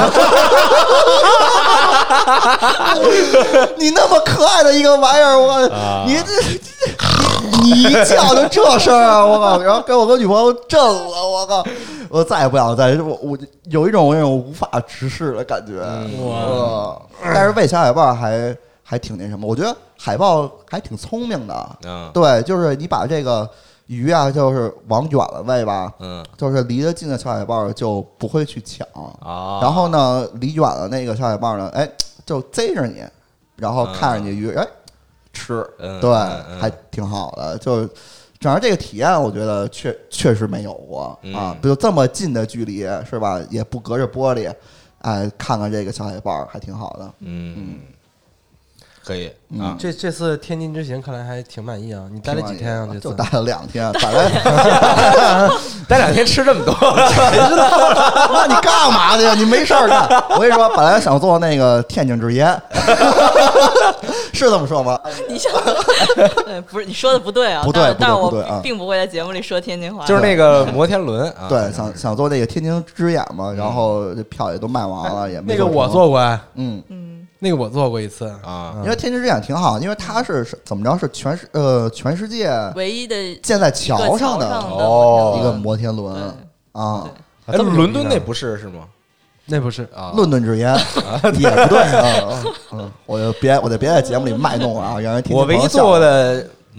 你那么可爱的一个玩意儿，我、啊、你这你你一叫就这声啊，我靠！然后给我跟女朋友震了，我靠！我再也不想再我我有一种那种无法直视的感觉。 嗯、 哇！但是喂小海豹还。还挺那什么，我觉得海豹还挺聪明的， 嗯， 对，就是你把这个鱼啊，就是往远了喂吧， 嗯， 就是离得近的小海豹就不会去抢啊， 然后呢，离远了那个小海豹呢，哎，就贼着你，然后看着你鱼，哎，吃， 嗯、 对， 嗯、 还挺好的，就整个这个体验，我觉得确确实没有过、 嗯、 啊，比如这么近的距离是吧，也不隔着玻璃，哎，看看这个小海豹还挺好的， 嗯。 嗯可以啊，这这次天津之行看来还挺满意啊！你待了几天啊？这次就待了两天，本来待两天吃这么多， 那你干嘛去？你没事儿干。我跟你说，本来想做那个天津之言，是这么说吗？ 你想，对，不是你说的不对啊， 不对， 但是我啊， 并不会在节目里说天津话， 就是那个摩天轮，啊、 对，想想做那个天津之眼嘛，然后这票也都卖完了，也没那个我做过， 嗯嗯。 那个我做过一次啊， 因为天津之眼挺好，因为它是怎么着是全世呃全世界唯一的建在桥上的哦一个摩天轮啊。 哎，伦敦那不是是吗？ 那不是啊， 伦敦之眼也不对啊。嗯，我就别我就别在节目里卖弄啊，让人听。 我唯一做过的摩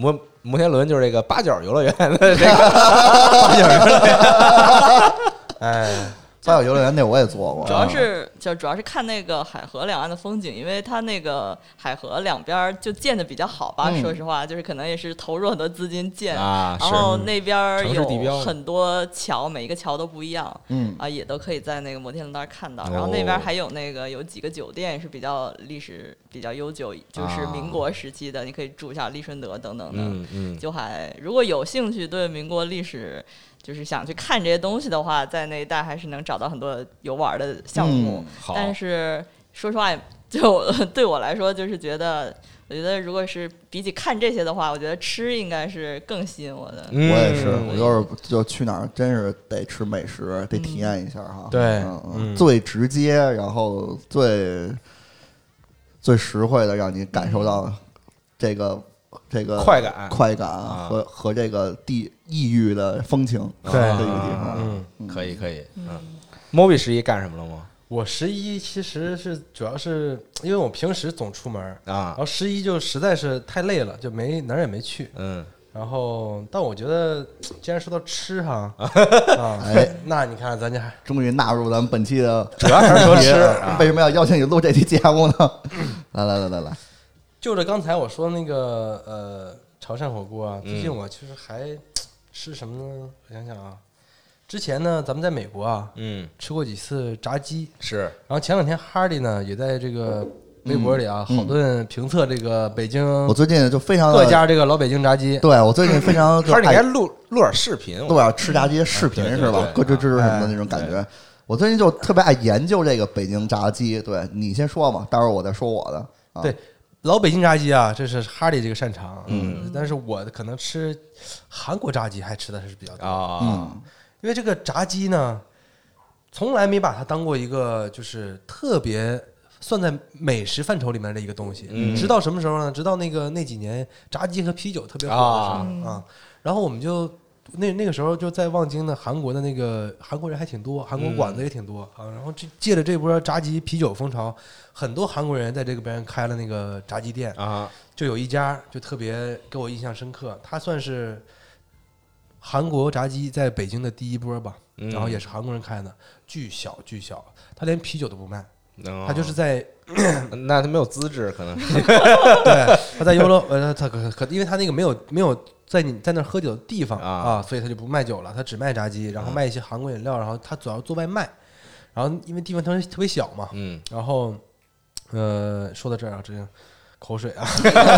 摩天轮就是这个八角游乐园的这个八角游乐园，哎。 八角游乐园那我也做过， 主要是就主要是看那个海河两岸的风景，因为它那个海河两边就建的比较好吧、嗯，说实话，就是可能也是投入很多资金建， 啊、 然后那边有很多桥，每一个桥都不一样， 嗯啊，也都可以在那个摩天轮那儿看到。然后那边还有那个有几个酒店是比较历史比较悠久，就是民国时期的，啊、你可以住一下利顺德等等的， 嗯嗯， 就还如果有兴趣对民国历史。就是想去看这些东西的话，在那一带还是能找到很多游玩的项目。 嗯、 但是说实话，就对我来说，就是觉得，我觉得如果是比起看这些的话，我觉得吃应该是更吸引我的。 嗯、 我也是，我就是就去哪儿，真是得吃美食，得体验一下哈。 嗯、对、 嗯嗯，最直接，然后最最实惠的，让你感受到这个。这个快感、 快感和、啊、和这个地异域的风情， 对这个地方， 嗯，嗯可以可以，嗯。Moby 十一干什么了吗？ 我十一其实是主要是因为我平时总出门啊， 然后十一就实在是太累了，就没哪儿也没去， 嗯。 然后，但我觉得既然说到吃哈，啊， 哎， 那你看咱家终于纳入咱们本期的主要是说吃， 为什么要邀请你录这期节目呢？来来来来来。 就着刚才我说那个呃潮汕火锅啊，最近我其实还吃什么呢？我想想啊，之前呢咱们在美国啊， 嗯， 吃过几次炸鸡， 是。 然后前两天哈利呢也在这个微博里啊， 嗯、 好顿评测这个北京， 我最近就非常各家这个老北京炸鸡， 对我最近非常哈利应该录录点视频， 对啊，吃炸鸡视频是吧？咯吱吱什么的那种感觉。我最近就特别爱研究这个北京炸鸡，对你先说嘛，待会儿我再说我的。啊、 对。老北京炸鸡啊，这是哈利这个擅长， 嗯， 但是我可能吃韩国炸鸡还吃的是比较多啊， 嗯， 因为这个炸鸡呢，从来没把它当过一个就是特别算在美食范畴里面的一个东西， 嗯， 直到什么时候呢？直到那个那几年炸鸡和啤酒特别火的时候 啊, 啊，然后我们就那那个时候就在望京的韩国的那个韩国人还挺多，韩国馆子也挺多、嗯、啊，然后这借着这波炸鸡啤酒风潮。很多韩国人在这个边开了那个炸鸡店啊， 就有一家就特别给我印象深刻，它算是韩国炸鸡在北京的第一波吧， 嗯、 然后也是韩国人开的，巨小巨小，他连啤酒都不卖， 哦、 他就是在那他没有资质，可能是对，他在优乐呃，他可可因为他那个没有没有在你在那喝酒的地方啊, 啊，所以他就不卖酒了，他只卖炸鸡，然后卖一些韩国饮料，然后他主要做外卖，然后因为地方特别特别小嘛， 嗯， 然后。呃，说到这儿啊，这个口水啊，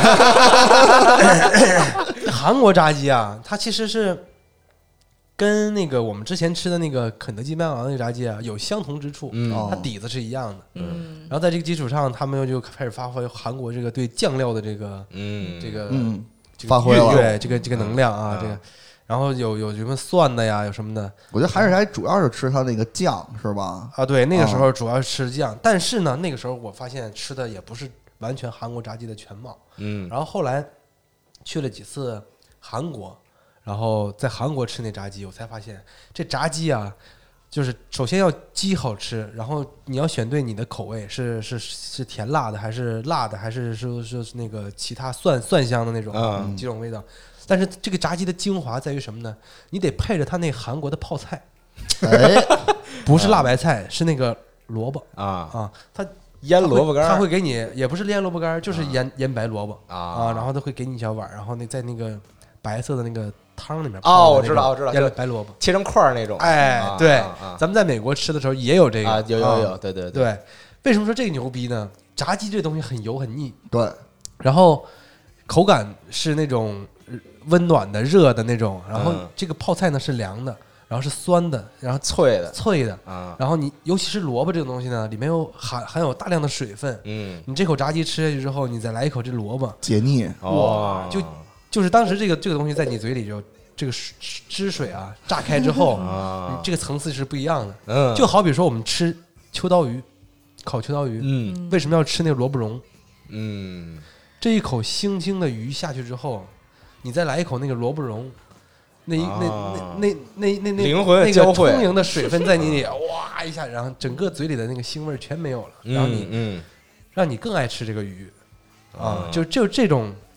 韩国炸鸡啊，它其实是跟那个我们之前吃的那个肯德基、麦当劳那个炸鸡啊有相同之处， 嗯， 它底子是一样的， 嗯， 然后在这个基础上，他们又就开始发挥韩国这个对酱料的这个， 嗯， 这个， 嗯， 这个发挥了对这个这个能量啊，这个。然后有有什么蒜的呀，有什么的？ 我觉得还是还主要是吃它那个酱，是吧？ 啊，对，那个时候主要是吃酱，但是呢，那个时候我发现吃的也不是完全韩国炸鸡的全貌。 嗯， 然后后来去了几次韩国，然后在韩国吃那炸鸡，我才发现这炸鸡啊，就是首先要鸡好吃，然后你要选对你的口味，是是是甜辣的，还是辣的，还是说是那个其他蒜蒜香的那种、 嗯、 几种味道。但是这个炸鸡的精华在于什么呢？你得配着它那韩国的泡菜， 哎， 不是辣白菜，是那个萝卜啊啊，它腌萝卜干， 它会给你，也不是腌萝卜干，就是腌、啊、腌白萝卜啊啊，然后它会给你一小碗，然后那在那个白色的那个汤里面哦，我知道我知道， 腌白萝卜切成块那种， 哎， 啊、 对、 啊啊， 咱们在美国吃的时候也有这个， 啊、有有有， 啊、 对对对, 对。为什么说这个牛逼呢？炸鸡这东西很油很腻， 对， 然后口感是那种。温暖的热的那种，然后这个泡菜呢是凉的，然后是酸的，然后脆的脆的啊， 然后你尤其是萝卜这个东西呢，里面有含含有大量的水分， 嗯， 你这口炸鸡吃下去之后，你再来一口这萝卜解腻， 哇， 就就是当时这个这个东西在你嘴里就这个汁水啊炸开之后， 啊， 这个层次是不一样的， 嗯， 就好比说我们吃秋刀鱼，烤秋刀鱼， 嗯， 为什么要吃那个萝卜蓉？ 嗯， 这一口腥腥的鱼下去之后。你再来一口那个萝卜蓉，那一、啊、那那那那那灵魂那个充盈的水分在你里，哇一下，然后整个嘴里的那个腥味全没有了， 嗯、 然后你嗯， 让你更爱吃这个鱼啊，就就这种，就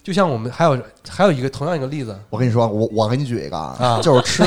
就像我们还有还有一个同样一个例子， 我跟你说，我我给你举一个啊，就是吃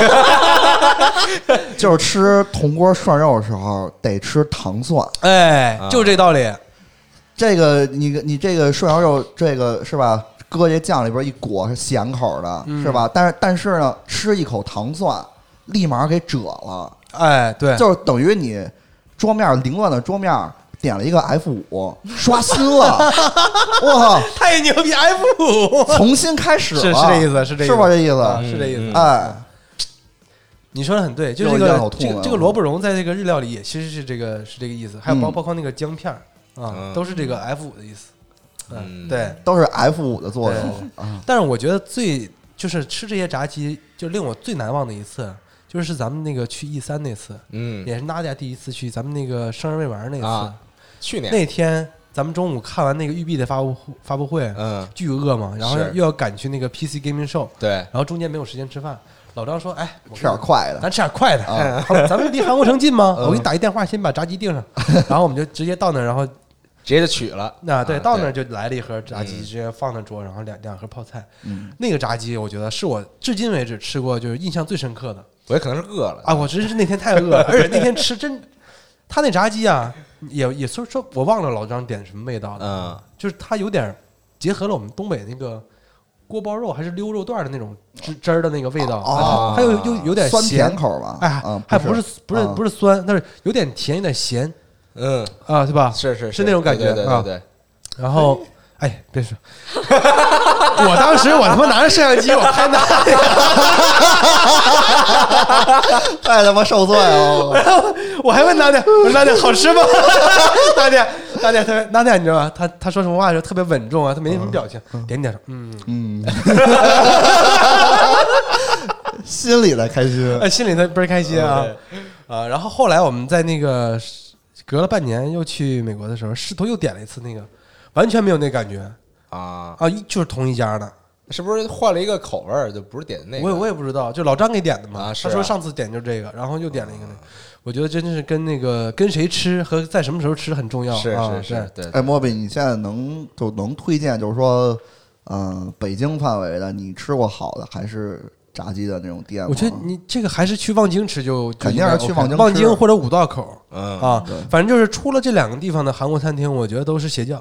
就是吃铜锅涮肉的时候得吃糖蒜， 哎，就这道理。 这个你你这个涮羊肉这个是吧？搁这酱里边一裹是咸口的， 嗯、 是吧？但是但是呢，吃一口糖蒜，立马给褶了。 哎，对， 就是等于你桌面凌乱的桌面点了一个 F 五，刷新了，我靠， 太牛逼 ！F 五重新开始了， 是是这意思，是这意思， 是吧？这意思、 啊、是这意思。 哎， 你说的很对，就这个这个这个萝卜蓉在这个日料里也其实是这个是这个意思，还有包包括那个姜片啊， 嗯、 都是这个 F 五的意思。嗯，对， 都是 F 五的作用。 啊、但是我觉得最就是吃这些炸鸡，就令我最难忘的一次，就是咱们那个去 E 三那次， 嗯， 也是娜家第一次去咱们那个生日未玩那次。 啊去年那天，咱们中午看完那个育碧的发布发布会， 嗯， 巨饿嘛，然后又要赶去那个 P C Gaming Show， 对， 然后中间没有时间吃饭。老张说：“哎， 吃点快的， 咱吃点快的。 啊、 咱们离韩国城近吗？我给你打一电话，先把炸鸡订上。然后我们就直接到那儿，然后直接就取了。 那对，到那儿就来了一盒炸鸡，直接放那桌，然后两两盒泡菜。 嗯， 那个炸鸡，我觉得是我至今为止吃过就是印象最深刻的。 我也可能是饿了啊，我真是那天太饿了，而且那天吃真，他那炸鸡啊。”也也说说，我忘了老张点什么味道的， 嗯， 就是它有点结合了我们东北那个锅包肉还是溜肉段的那种汁汁儿的那个味道， 啊， 还有有有点酸甜口吧， 哎， 嗯、 还不是不是不是酸，但是有点甜，有点咸， 嗯啊，对吧？ 是是是那种感觉， 对对对对。 然后，哎，别说，我当时我他妈拿着摄像机我拍那， 太他妈受罪了！ 然后我还问娜姐，我说娜姐好吃吗？娜姐，娜姐，她娜姐，你知道吗？她她说什么话的时候特别稳重啊，她没什么表情，嗯、点点头，嗯嗯，心里的开心， 呃，心里头倍儿开心啊啊！然后后来我们在那个隔了半年又去美国的时候，试图又点了一次那个，完全没有那感觉啊啊，就是同一家的。 是不是换了一个口味儿，就不是点的那个？ 我也我也不知道，就老张给点的嘛。 啊、 他说上次点就是这个，然后又点了一个那个。我觉得真的是跟那个跟谁吃和在什么时候吃很重要。 是啊、 是是，对。 哎，莫比，你现在能就能推荐，就是说，嗯、呃，北京范围的你吃过好的还是炸鸡的那种店吗？ 我觉得你这个还是去望京吃就肯定是去望京吃， 望京或者五道口。 嗯啊，反正就是出了这两个地方的韩国餐厅，我觉得都是邪教，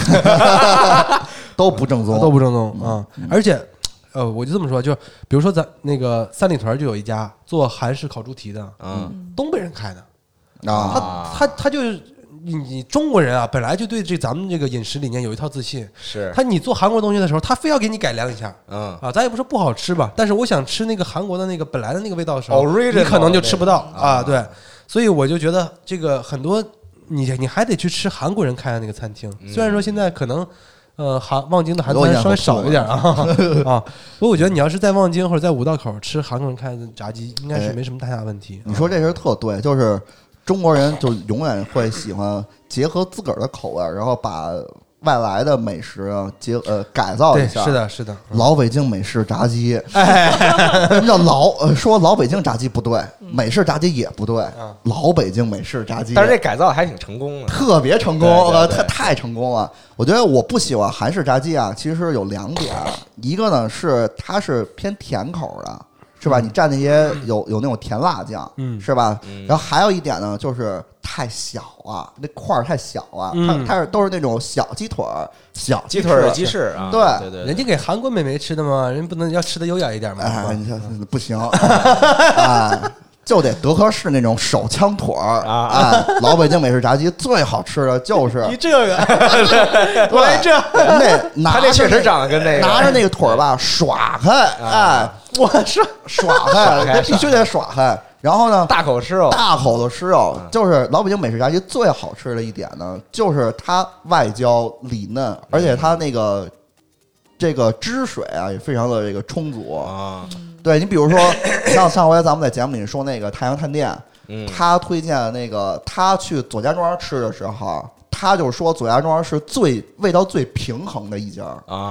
都不正宗， 都不正宗啊！而且。呃，我就这么说，就比如说咱那个三里屯就有一家做韩式烤猪蹄的， 嗯， 东北人开的啊， 他他他就是你你中国人啊，本来就对这咱们这个饮食理念有一套自信， 是他你做韩国东西的时候，他非要给你改良一下， 嗯啊，咱也不说不好吃吧，但是我想吃那个韩国的那个本来的那个味道的时候， Original 你可能就吃不到啊， 啊，对，所以我就觉得这个很多你你还得去吃韩国人开的那个餐厅， 嗯、 虽然说现在可能。呃，韩望京的韩餐稍微少一点啊啊，不过我觉得你要是在望京或者在五道口吃韩国人开的炸鸡，应该是没什么太大问题。 你说这事特对，就是中国人就永远会喜欢结合自个儿的口味，然后把外来的美食啊结呃改造一下。 是的，是的， 嗯、老北京美式炸鸡， 哎， 什么叫老？呃，说老北京炸鸡不对，美式炸鸡也不对， 嗯、 老北京美式炸鸡。 但是这改造还挺成功的， 特别成功， 呃， 太太成功了。我觉得我不喜欢韩式炸鸡啊，其实有两点，一个呢是它是偏甜口的，是吧？ 嗯、 你蘸那些有有那种甜辣酱， 嗯， 是吧？ 嗯、 然后还有一点呢，就是太小啊，那块儿太小啊， 嗯、 它它是都是那种小鸡腿儿，小鸡腿儿鸡翅啊， 对对对， 人家给韩国美眉吃的嘛，人不能要吃的优雅一点嘛， 哎，你看不行啊。就得德克士那种手枪腿儿啊！ 哎，老北京美式炸鸡最好吃的就是你这个， 对， 这那他那确实长得跟那个拿着那个腿儿吧耍开，哎， 我说耍开，这必须得耍开。然后呢， 大口吃肉， 大口的吃肉，就是老北京美式炸鸡最好吃的一点呢，就是它外焦里嫩，而且它那个这个汁水啊也非常的这个充足啊。 对你比如说，像上回咱们在节目里说那个太阳探店， 嗯， 他推荐那个他去左家庄吃的时候，他就说左家庄是最味道最平衡的一家啊，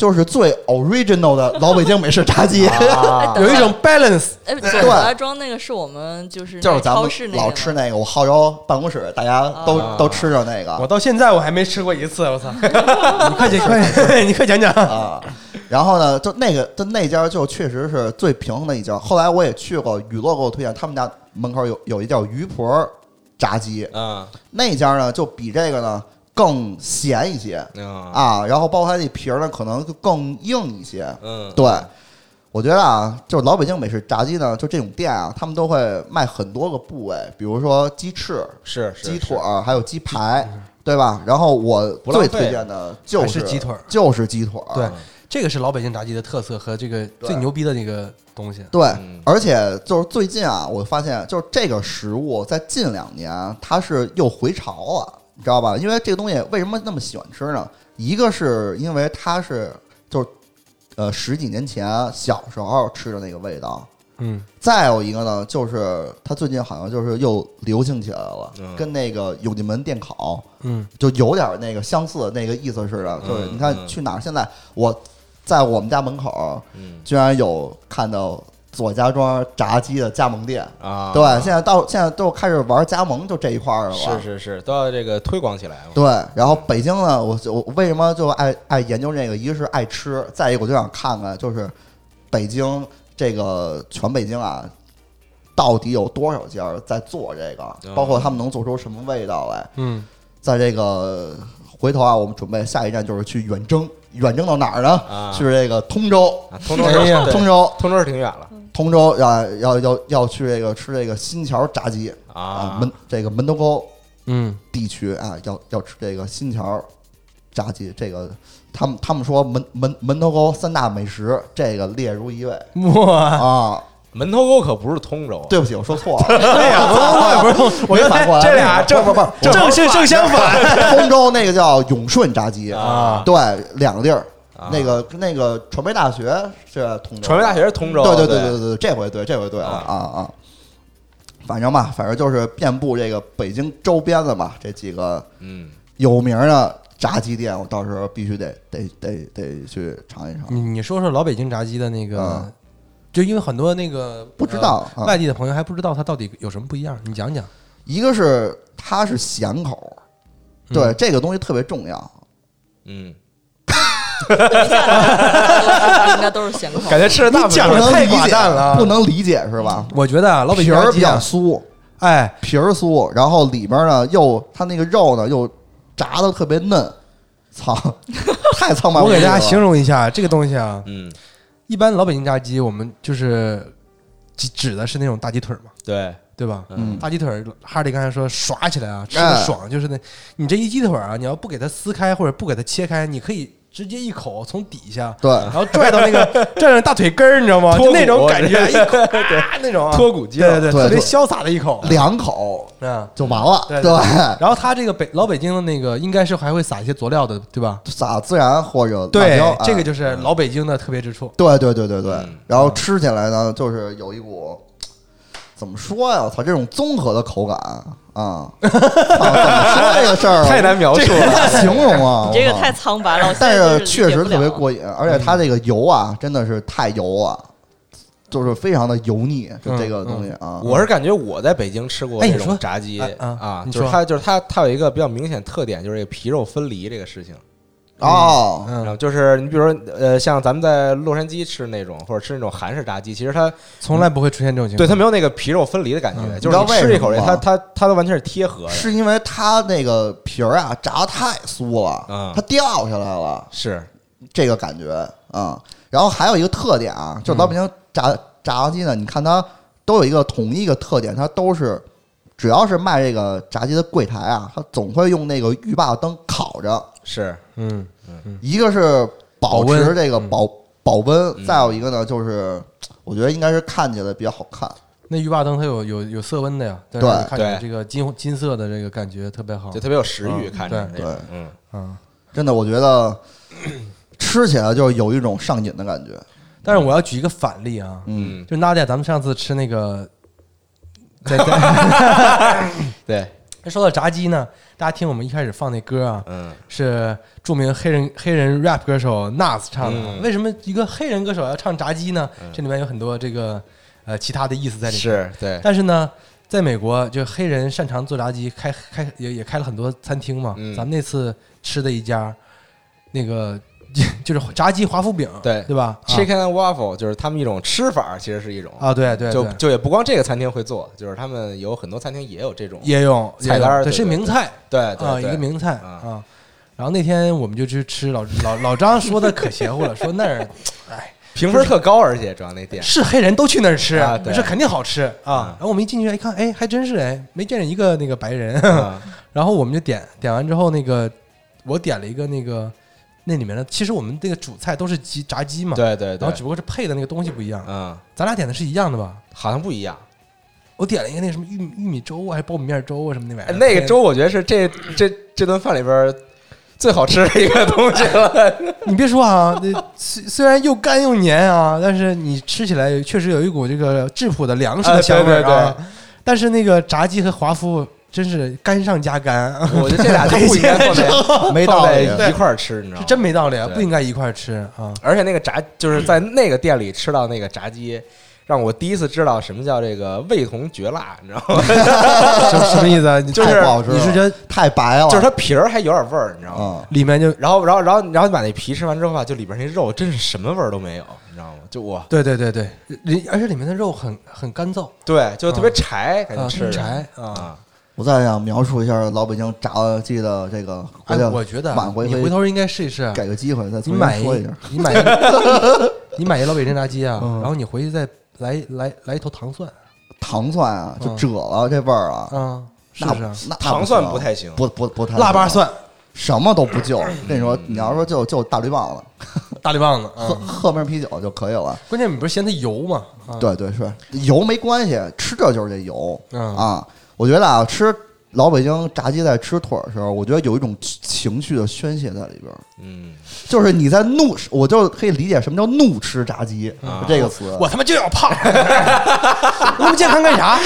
就是最 original 的老北京美式炸鸡， 啊、有一种 balance。 哎，左家庄那个是我们就是就是咱们老吃那个，我号召办公室大家都、啊、都吃着那个。 我到现在我还没吃过一次，我操！你快讲，快，你快讲讲啊！然后呢，就那个，就那家就确实是最平衡的一家。后来我也去过，雨落给我推荐，他们家门口有有一叫鱼婆炸鸡， 啊， 那家呢就比这个呢更咸一些、 嗯、 啊，然后包括它那皮儿呢可能就更硬一些。 嗯， 对，我觉得啊，就是老北京美式炸鸡呢，就这种店啊，他们都会卖很多个部位，比如说鸡翅、 是鸡腿儿，还有鸡排，对吧？然后我最推荐的就是鸡腿， 就是鸡腿。 对。这个是老北京炸鸡的特色和这个最牛逼的那个东西。 对，而且就是最近啊，我发现就是这个食物在近两年它是又回潮了，你知道吧？因为这个东西为什么那么喜欢吃呢？一个是因为它是就是呃十几年前小时候吃的那个味道， 嗯， 再有一个呢，就是它最近好像就是又流行起来了， 嗯、 跟那个永定门电烤， 嗯， 就有点那个相似的那个意思似的。就是你看去哪儿，现在我。在我们家门口， 嗯， 居然有看到左家庄炸鸡的加盟店啊！ 对，现在到现在都开始玩加盟，就这一块儿了吧？ 是是是，都要这个推广起来。 对，然后北京呢，我我为什么就爱爱研究这个？一个是爱吃，再一个我就想看看，就是北京这个全北京啊，到底有多少家在做这个？ 嗯、 包括他们能做出什么味道来？ 嗯， 在这个回头啊，我们准备下一站就是去远征。远征到哪儿呢？ 啊、 是这个通州， 啊、通州， 哎、通州， 通州是挺远了。 通州要要要要去这个吃这个新桥炸鸡啊， 啊门这个门头沟嗯地区啊，要要吃这个新桥炸鸡。这个他们他们说门门门头沟三大美食，这个列入一位。 哇啊！ 门头沟可不是通州， 对不起，我说错了。 对呀，门头沟也不是，我没反过来。 这俩正不不不， 正是正相反。 通州那个叫永顺炸鸡啊， 对，两个地儿。那个那个传媒大学是通州， 传媒大学是通州， 对对对对对对，这回对这回对了啊啊！反正吧，反正就是遍布这个北京周边的嘛，这几个嗯有名的炸鸡店，我到时候必须得得得得去尝一尝。 你你说说老北京炸鸡的那个， 嗯、 就因为很多那个不知道、 呃、外地的朋友还不知道它到底有什么不一样，你讲讲。 一个是它是咸口，对、嗯、这个东西特别重要， 嗯。 应该都是咸口， 感觉吃的大讲的太寡淡了， 不能理解是吧？ 我觉得啊，老北京皮儿比较酥， 哎， 皮儿酥，然后里边呢又它那个肉呢又炸的特别嫩，操，太苍白了。 我给大家形容一下这个东西啊， 嗯， 一般老北京炸鸡我们就是指的是那种大鸡腿嘛， 对对吧？ 嗯， 大鸡腿，哈利刚才说耍起来啊，吃的爽，就是那，你这一鸡腿啊，你要不给它撕开或者不给它切开，你可以直接一口从底下， 对， 然后拽到那个拽上大腿根儿，你知道吗？就那种感觉，一口啊那种脱骨劲， 对对对，特别潇洒的一口， 两口嗯就完了， 对。 对然后它这个北老北京的那个应该是还会撒一些佐料的，对吧？ 撒孜然或者对，这个就是老北京的特别之处。 对对对对对，然后吃起来呢，就是有一股。怎么说呀？我操，这种综合的口感啊，怎么说这个事儿太难描述了， 形容啊， 你这个太苍白了。 但是确实特别过瘾，而且它这个油啊，真的是太油了，就是非常的油腻，就这个东西啊。 我是感觉我在北京吃过这种炸鸡啊，就是它就是它它有一个比较明显特点，就是这个皮肉分离这个事情。 哦， 然后就是你比如说呃，像咱们在洛杉矶吃那种，或者吃那种韩式炸鸡，其实它从来不会出现这种情况， 对，它没有那个皮肉分离的感觉， 嗯、 就是你吃一口它它它都完全是贴合的， 是因为它那个皮儿啊炸得太酥了， 嗯， 它掉下来了， 是这个感觉啊、嗯。然后还有一个特点啊，就老北京炸、嗯、炸鸡呢，你看它都有一个统一一个特点，它都是只要是卖这个炸鸡的柜台啊，它总会用那个浴霸灯烤着， 是， 嗯。 一个是保持这个保保温， 嗯、 再有一个呢，就是我觉得应该是看起来比较好看。 那浴霸灯它有有有色温的呀， 对， 看起来这个金金色的这个感觉特别好， 就特别有食欲， 嗯、 看着对对， 嗯嗯， 真的，我觉得吃起来就有一种上瘾的感觉。 但是我要举一个反例啊， 嗯， 就娜姐，咱们上次吃那个，在在对说到炸鸡呢，大家听我们一开始放那歌啊， 嗯， 是著名黑人黑人 rap 歌手 Nas 唱的。 嗯、 为什么一个黑人歌手要唱炸鸡呢？嗯、这里面有很多这个呃其他的意思在里面。 是对， 但是呢，在美国就黑人擅长做炸鸡，开开也也开了很多餐厅嘛。 嗯、 咱们那次吃的一家，那个。就是炸鸡华夫饼， 对对吧 ？Chicken and waffle 就是他们一种吃法，其实是一种啊，对对， 就就也不光这个餐厅会做，就是他们有很多餐厅也有这种也有菜单， 对，是名菜， 对对啊，一个名菜啊。然后那天我们就去吃，老老老张说的可邪乎了，说那儿，哎， 评分特高，而且主要那店是黑人都去那儿吃， 啊， 这肯定好吃啊。然后我们一进去一看，哎，还真是哎，没见着一个那个白人。然后我们就点点完之后，那个我点了一个那个。那里面的其实我们这个主菜都是鸡炸鸡嘛， 对对对， 然后只不过是配的那个东西不一样。 嗯， 咱俩点的是一样的吧？ 好像不一样。 我点了一个那什么玉米玉米粥啊，还是苞米面粥啊什么那玩意儿。 那个粥我觉得是这这这顿饭里边最好吃的一个东西了。 你别说啊，那虽虽然又干又黏啊，但是你吃起来确实有一股这个质朴的粮食的香味啊。 啊对对对， 但是那个炸鸡和华夫。真是干上加干， 我觉得这俩就不应该放在没道理一块儿吃，你知道吗？ 是真没道理啊，不应该一块儿吃啊！ 而且那个炸就是在那个店里吃到那个炸鸡，让我第一次知道什么叫这个味同绝辣，你知道吗？ 什么意思啊？ 就是你是觉得太白了， 就是它皮儿还有点味儿，你知道吗？ 里面就然后然后然后然后你把那皮吃完之后啊，就里边那肉真是什么味儿都没有，你知道吗？就哇， 对对对对，里而且里面的肉很很干燥， 对，就特别柴，感觉吃柴啊。 我再想描述一下老北京炸鸡的这个， 哎，我觉得晚回你回头应该试一试， 给个机会再重新说一下。 你买你买一老北京炸鸡啊，然后你回去再来来来一头糖蒜， 糖蒜啊，就褶了这味儿啊， 嗯，是那是， 那糖蒜不太行， 不不不太腊八蒜。 什么都不救，跟你说，你要说就就大绿棒子， 大绿棒子， 喝喝瓶啤酒就可以了。 关键你不是嫌它油吗？ 对对是，油没关系，吃这就是这油嗯啊。我觉得啊，吃老北京炸鸡在吃腿的时候，我觉得有一种情绪的宣泄在里边。 嗯， 就是你在怒，我就可以理解什么叫怒吃炸鸡这个词。 我他妈就要胖，那么健康干啥？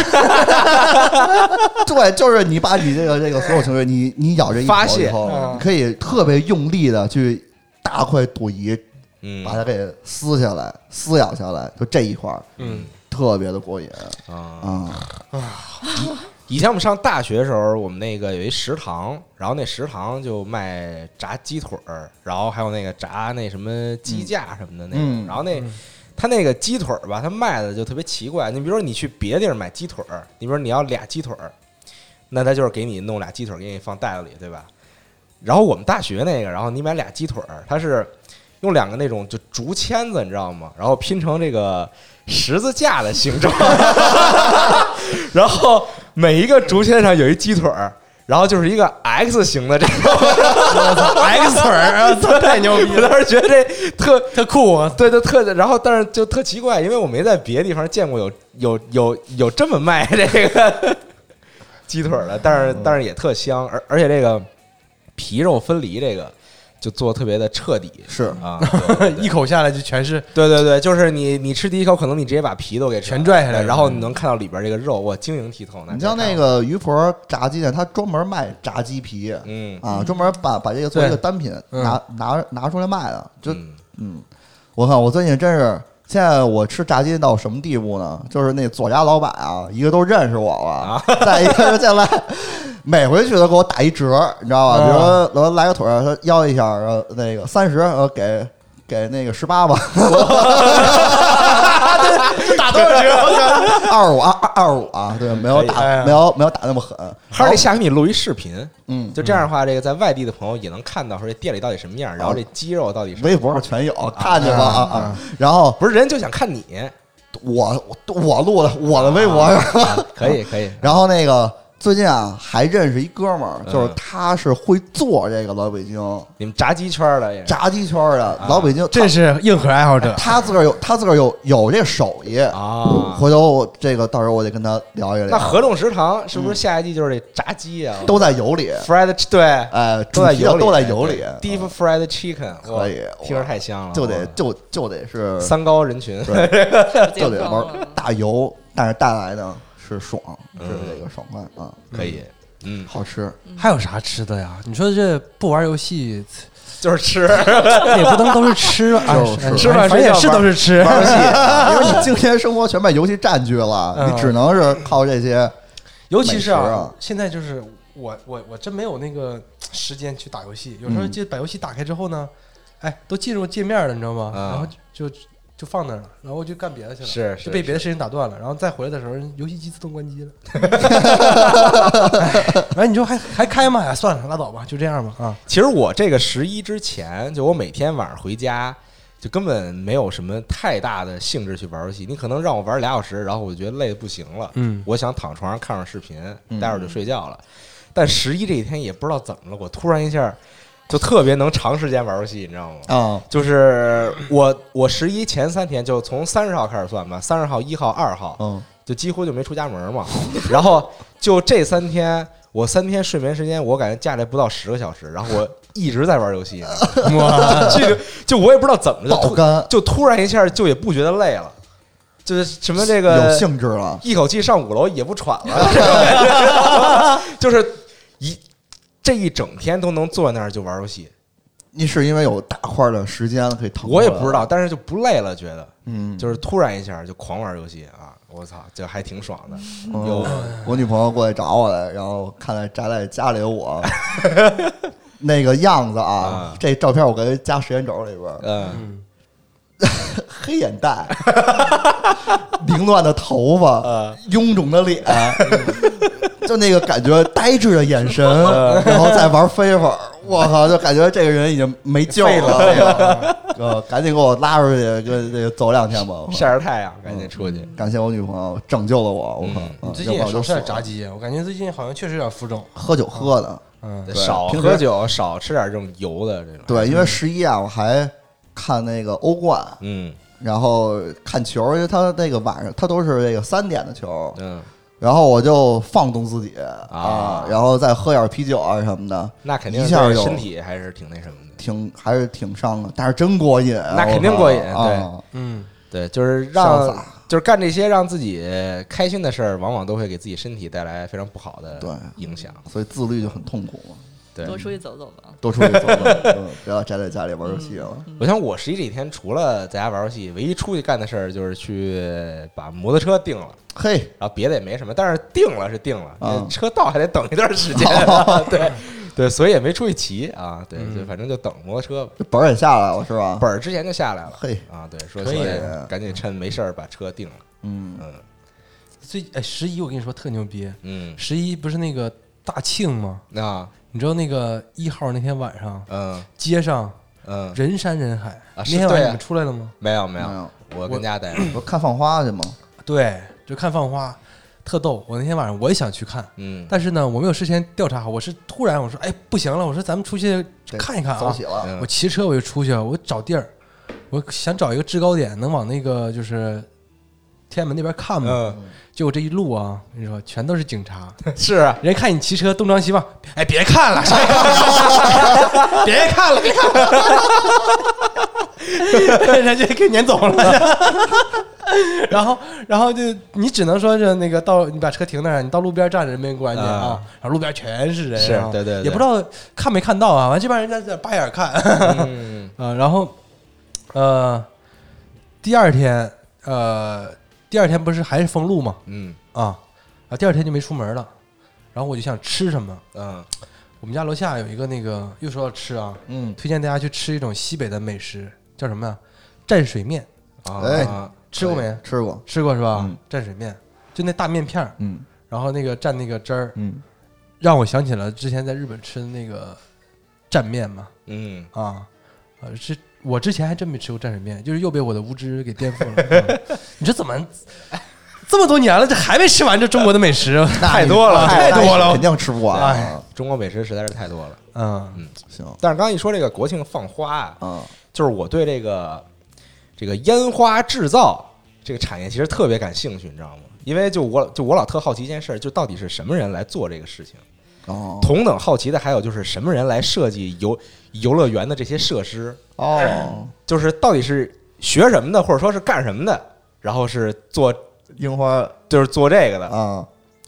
对，就是你把你这个这个所有情绪，你你咬这一口以后，你可以特别用力的去大快朵颐， 嗯， 把它给撕下来、撕咬下来，就这一块儿， 嗯， 特别的过瘾啊啊！以前我们上大学的时候，我们那个有一食堂，然后那食堂就卖炸鸡腿儿，然后还有那个炸那什么鸡架什么的那种， 嗯、 然后那。他那个鸡腿儿吧，他卖的就特别奇怪。你比如说，你去别的地儿买鸡腿儿，你比如说你要俩鸡腿儿，那他就是给你弄俩鸡腿儿，给你放袋子里，对吧？然后我们大学那个，然后你买俩鸡腿儿，它是用两个那种就竹签子，你知道吗？然后拼成这个十字架的形状，然后每一个竹签上有一鸡腿儿。然后就是一个 X 型的这种 X 腿儿，太牛逼了！ 我当时觉得这特特酷， 对对特，然后但是就特奇怪，因为我没在别的地方见过有有有有这么卖这个鸡腿的，但是但是也特香，而而且这个皮肉分离这个。就做特别的彻底， 是啊， 一口下来就全是， 对对对，就是你你吃第一口，可能你直接把皮都给全拽下来， 然后你能看到里边这个肉，哇，晶莹剔透。 你像那个鱼婆炸鸡店，他专门卖炸鸡皮， 嗯啊，专门把把这个做一个单品拿拿拿出来卖的，就嗯，我看我最近真是。现在我吃炸鸡到什么地步呢？就是那左家老板啊，一个都认识我了，啊、再一个是现在每回去都给我打一折，你知道吧？比如说我来个腿儿，他要一下，那个三十，呃，给给那个十八吧， 打多少折？ 二十五，二二十五啊，对，没有打，没有没有打那么狠， 还是得下给你录一视频， 嗯， 就这样的话，这个在外地的朋友也能看到说这店里到底什么样，然后这鸡肉到底是微博上全有，看见吧啊啊！然后不是人就想看你， 我我录的我的微博上， 可以可以。 然后那个。最近啊，还认识一哥们儿，就是他是会做这个老北京， 你们炸鸡圈的， 炸鸡圈的老北京， 这是硬核爱好者。 他自个儿有，他自个儿有有这手艺啊。 回头我这个到时候我得跟他聊一聊。 那合众食堂是不是下一季就是这炸鸡啊？ 都在油里 ，fried 对， 哎， 都在油里， 都在油里。 Beef fried chicken 可以， 听着太香了， 就得就就得是三高人群， 就得玩大油，但是带来的。是爽，是这个爽快啊， 可以。 嗯， 好吃。 还有啥吃的呀？你说这不玩游戏就是吃， 也不能都是吃啊， 吃饭反正也是都是吃。 玩游戏，因为你今天生活全被游戏占据了， 嗯、 你只能是靠这些。 尤其是啊，现在就是我我我真没有那个时间去打游戏，有时候就把游戏打开之后呢，哎，都进入界面了，你知道吗？ 嗯、 然后就。就放那儿了，然后我就干别的去了， 是就被别的事情打断了，然后再回来的时候，游戏机自动关机了。完了你说还还开吗？哎，算了，拉倒吧，就这样吧。啊， 其实我这个十一之前，就我每天晚上回家，就根本没有什么太大的兴致去玩游戏。你可能让我玩俩小时，然后我就觉得累得不行了。 嗯， 我想躺床上看会儿视频，待会儿就睡觉了。嗯、但十一这一天也不知道怎么了，我突然一下。就特别能长时间玩游戏，你知道吗？ 啊、哦， 就是我我十一前三天就从三十号开始算吧，三十号、一号、二号， 嗯， 就几乎就没出家门嘛。然后就这三天，我三天睡眠时间，我感觉加起来不到十个小时，然后我一直在玩游戏。哇，这个就我也不知道怎么就突就突然一下就也不觉得累了。就是什么这个有兴致了， 一口气上五楼也不喘了，就是一。这一整天都能坐在那儿就玩游戏， 你是因为有大块的时间可以腾？ 我也不知道，但是就不累了，觉得， 嗯， 就是突然一下就狂玩游戏啊！我操，这还挺爽的。 嗯、 有我女朋友过来找我来，然后看来宅在家里有我那个样子啊，嗯、这照片我给她加时间轴里边， 嗯， 黑眼袋，凌乱的头发， 嗯、 臃肿的脸。就那个感觉，呆滞的眼神，然后再玩飞法，我靠，就感觉这个人已经没救了。呃，赶紧给我拉出去，跟这个走两天吧， 晒晒太阳，赶紧出去。 嗯、感谢我女朋友拯救了我，我靠！ 你最近也少吃点炸鸡，我感觉最近好像确实有点浮肿。 喝酒喝的， 嗯，少喝酒，少吃点这种油的这种。 对，因为十一啊，我还看那个欧冠， 嗯， 然后看球，因为他那个晚上他都是这个三点的球， 嗯。 然后我就放纵自己啊， 啊，然后再喝点啤酒啊什么的， 那肯定一下身体还是挺那什么的， 挺还是挺伤的，但是真过瘾， 那肯定过瘾，对， 啊、 嗯，对，就是让就是干这些让自己开心的事儿，往往都会给自己身体带来非常不好的影响， 所以自律就很痛苦嘛。 对， 多出去走走吧， 多出去走走，嗯、不要宅在家里玩游戏了。 嗯、 我想我十一这几天除了在家玩游戏，唯一出去干的事儿就是去把摩托车定了。 嘿， 然后别的也没什么，但是定了是定了， 嗯、 车到还得等一段时间，哦、对对，所以也没出去骑啊，对， 嗯、 就反正就等摩托车。 本儿也下来了是吧？ 本儿之前就下来了， 嘿啊，对，说所以赶紧趁没事儿把车定了。 嗯嗯， 最哎十一我跟你说特牛逼， 嗯， 十一不是那个大庆吗？ 啊， 你知道那个一号那天晚上， 嗯， 街上。 嗯， 人山人海。 啊， 那天晚上你们出来了吗？ 没有没有，我跟家待着。 我看放花去吗？ 对，就看放花，特逗。我那天晚上我也想去看， 嗯， 但是呢，我没有事先调查好，我是突然我说，哎，不行了，我说咱们出去看一看啊。 走起了。 我骑车我就出去了，我找地儿，我想找一个制高点，能往那个就是天安门那边看嘛。 嗯。 结果这一路啊，我跟你说，全都是警察。 是啊， 人家看你骑车东张西望，哎，别看了，别看了，别看了，人家给撵走了。然后，然后就你只能说是那个到你把车停那儿，你到路边站着人没关系啊。然后路边全是人， 是对对， 也不知道看没看到啊。完这帮人家在扒眼看， 嗯啊，然后呃，第二天呃。第二天不是还是封路吗？ 嗯啊啊！第二天就没出门了，然后我就想吃什么。 嗯， 我们家楼下有一个那个，又说要吃啊， 嗯， 推荐大家去吃一种西北的美食，叫什么呀？蘸水面啊， 哎， 吃过没？ 吃过， 吃过是吧？ 嗯、 蘸水面，就那大面片儿， 嗯， 然后那个蘸那个汁儿， 嗯， 让我想起了之前在日本吃的那个蘸面嘛， 嗯啊啊是。我之前还真没吃过蘸水面，就是又被我的无知给颠覆了。嗯、你这怎么这么多年了，这还没吃完这中国的美食？ 太多了， 太多了， 肯定吃不完。 哎， 中国美食实在是太多了。 嗯嗯， 行。 但是刚刚一说这个国庆放花啊， 嗯， 就是我对这个这个烟花制造这个产业其实特别感兴趣，你知道吗？因为就我就我老特好奇一件事，就到底是什么人来做这个事情。 哦， 同等好奇的还有就是什么人来设计游游乐园的这些设施哦， 就是到底是学什么的，或者说是干什么的，然后是做樱花， 就是做这个的啊。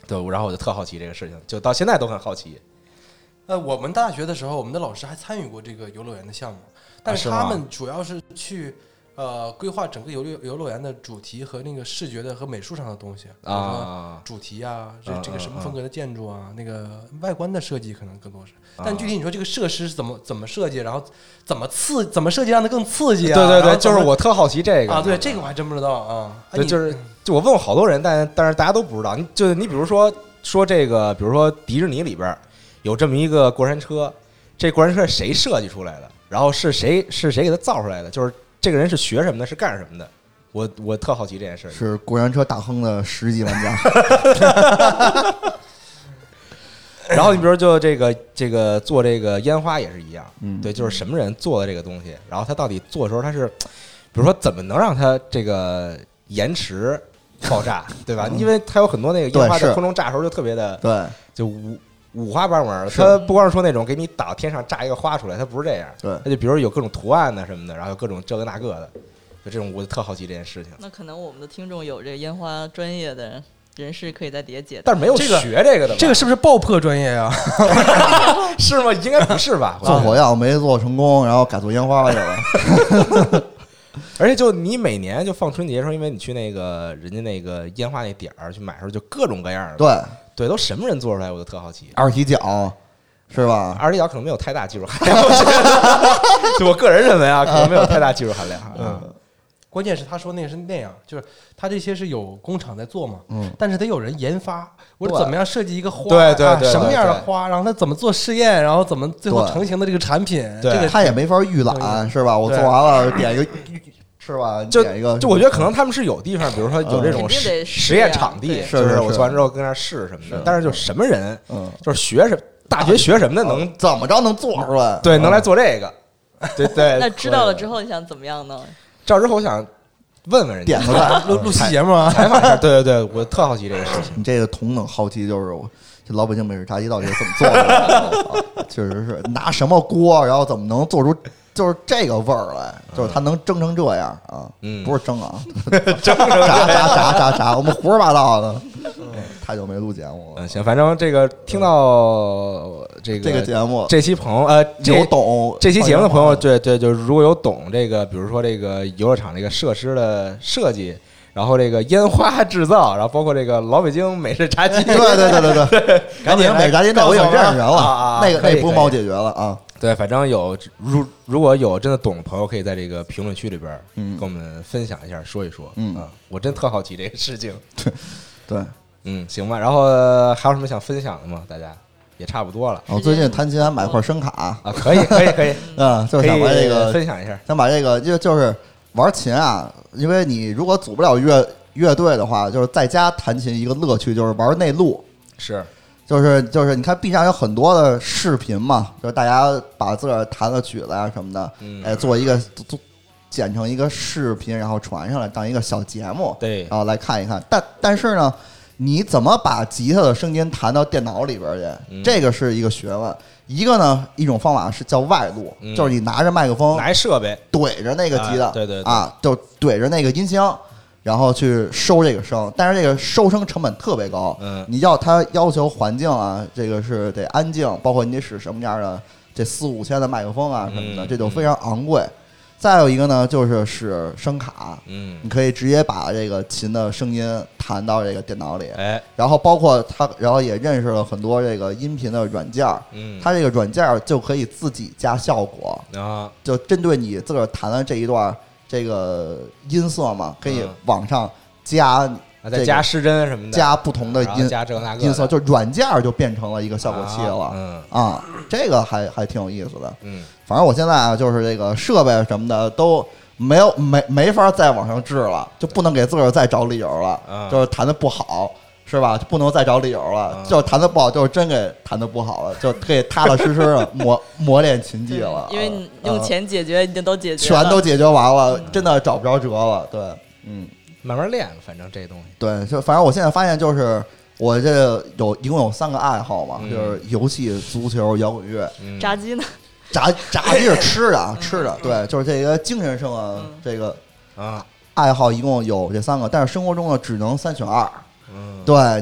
对，然后我就特好奇这个事情，就到现在都很好奇。 呃，我们大学的时候，我们的老师还参与过这个游乐园的项目，但是他们主要是去呃规划整个游乐游乐园的主题和那个视觉的和美术上的东西啊，主题啊，这这个什么风格的建筑啊，那个外观的设计可能更多是。但具体你说这个设施怎么怎么设计，然后怎么刺怎么设计让它更刺激啊？ 对对对，就是我特好奇这个啊，对这个我还真不知道啊。 对，就是就我问过好多人，但但是大家都不知道。你就你比如说说这个，比如说迪士尼里边有这么一个过山车，这过山车是谁设计出来的？然后是谁是谁给它造出来的？就是这个人是学什么的？是干什么的？我我特好奇这件事。 是过山车大亨的十级玩家。 然后你比如就这个这个做这个烟花也是一样， 嗯， 对，就是什么人做的这个东西，然后他到底做的时候他是，比如说怎么能让他这个延迟爆炸，对吧？因为他有很多那个烟花在空中炸的时候就特别的， 对， 就五五花八门。他不光是说那种给你打天上炸一个花出来，他不是这样， 对， 他就比如有各种图案呢什么的，然后有各种这个那个的，就这种我就特好奇这件事情。 那可能我们的听众有这个烟花专业的人士可以在底下解答， 但是没有学这个的吧， 这个是不是爆破专业呀？ 是吗？应该不是吧？ 做火药没做成功，然后改做烟花去了。 而且就你每年就放春节的时候，因为你去那个人家那个烟花那点儿去买的时候，就各种各样的， 对对，都什么人做出来，我就特好奇。 二踢脚是吧？ 二踢脚可能没有太大技术含量，就我个人认为啊，可能没有太大技术含量。嗯。 关键是他说那个是那样，就是他这些是有工厂在做嘛， 嗯， 但是得有人研发，我怎么样设计一个花， 对对对， 什么样的花，然后他怎么做试验，然后怎么最后成型的这个产品， 这个他也没法预览，是吧？我做完了点一个，是吧？ 就点一个， 就我觉得可能他们是有地方，比如说有这种实实验场地，就是我做完之后跟那试什么的。但是就什么人， 嗯， 就是学什大学学什么的，能怎么着能做出来？ 对，能来做这个，对对。 那知道了之后，你想怎么样呢？ 知道之后，我想。问问人家， 点出来录录期节目啊， 采访一下。对对对，我特好奇这个事情。 你这个同等好奇就是我这老北京美式炸鸡到底是怎么做的？确实是拿什么锅，然后怎么能做出就是这个味儿来？就是它能蒸成这样啊？ 嗯， 不是蒸啊， 蒸炸炸炸炸炸，我们胡说八道的。太久没录节目了。 嗯，行，反正这个听到这个这个节目， 这期朋友呃， 有懂这期节目的朋友，对对，就是如果有懂这个，比如说这个游乐场这个设施的设计，然后这个烟花制造，然后包括这个老北京美式炸鸡， 对对对对对， 赶紧美式炸鸡，那我有认识人了啊， 那个那不用帮我解决了啊。 对，反正有如如果有真的懂的朋友，可以在这个评论区里边跟我们分享一下，说一说。 嗯啊，我真特好奇这个事情。 对。 嗯，行吧。然后还有什么想分享的吗？大家也差不多了。 我最近弹琴还买块声卡啊，可以，可以，可以。 嗯，就是想把这个分享一下， 想把这个就就是玩琴啊，因为你如果组不了乐乐队的话，就是在家弹琴一个乐趣就是玩内录， 是， 就是就是你看 B 站有很多的视频嘛，就是大家把自个儿弹的曲子啊什么的， 嗯、 哎，做一个做剪成一个视频，然后传上来当一个小节目， 对， 然后来看一看。但但是呢。你怎么把吉他的声音弹到电脑里边去？ 嗯、 这个是一个学问。一个呢，一种方法是叫外录， 嗯、 就是你拿着麦克风， 拿设备怼着那个吉他， 啊、对对对啊，就怼着那个音箱，然后去收这个声。但是这个收声成本特别高， 嗯， 你要它要求环境啊，这个是得安静，包括你得使什么样的这四五千的麦克风啊什么的， 嗯、 这就非常昂贵。再有一个呢，就是使声卡， 嗯， 你可以直接把这个琴的声音弹到这个电脑里， 哎， 然后包括它，然后也认识了很多这个音频的软件， 嗯， 它这个软件就可以自己加效果啊， 就针对你自个儿弹的这一段这个音色嘛，可以往上加、 嗯，啊，再加失真什么的， 加不同的音， 加这个那个音色，就软件就变成了一个效果器了， 啊嗯啊，这个还还挺有意思的， 嗯。 反正我现在啊，就是这个设备什么的都没有没没法再往上治了，就不能给自个儿再找理由了， 嗯、 就是弹的不好是吧？就不能再找理由了， 嗯、 就是弹的不好，就是真给弹的不好了，就可以踏踏实实的磨磨练琴技了。 因为你用钱解决已经都解决了，全都解决完了，真的找不着辙了。对，嗯， 慢慢练，反正这东西。 对，就反正我现在发现就是。我这有一共有三个爱好嘛， 嗯、 就是游戏、足球、摇滚乐。 嗯、 炸鸡呢？ 炸炸鸡是吃的，吃的。对，就是这个精神上啊， 嗯、 这个啊爱好一共有这三个，但是生活中呢只能三选二。 嗯， 对你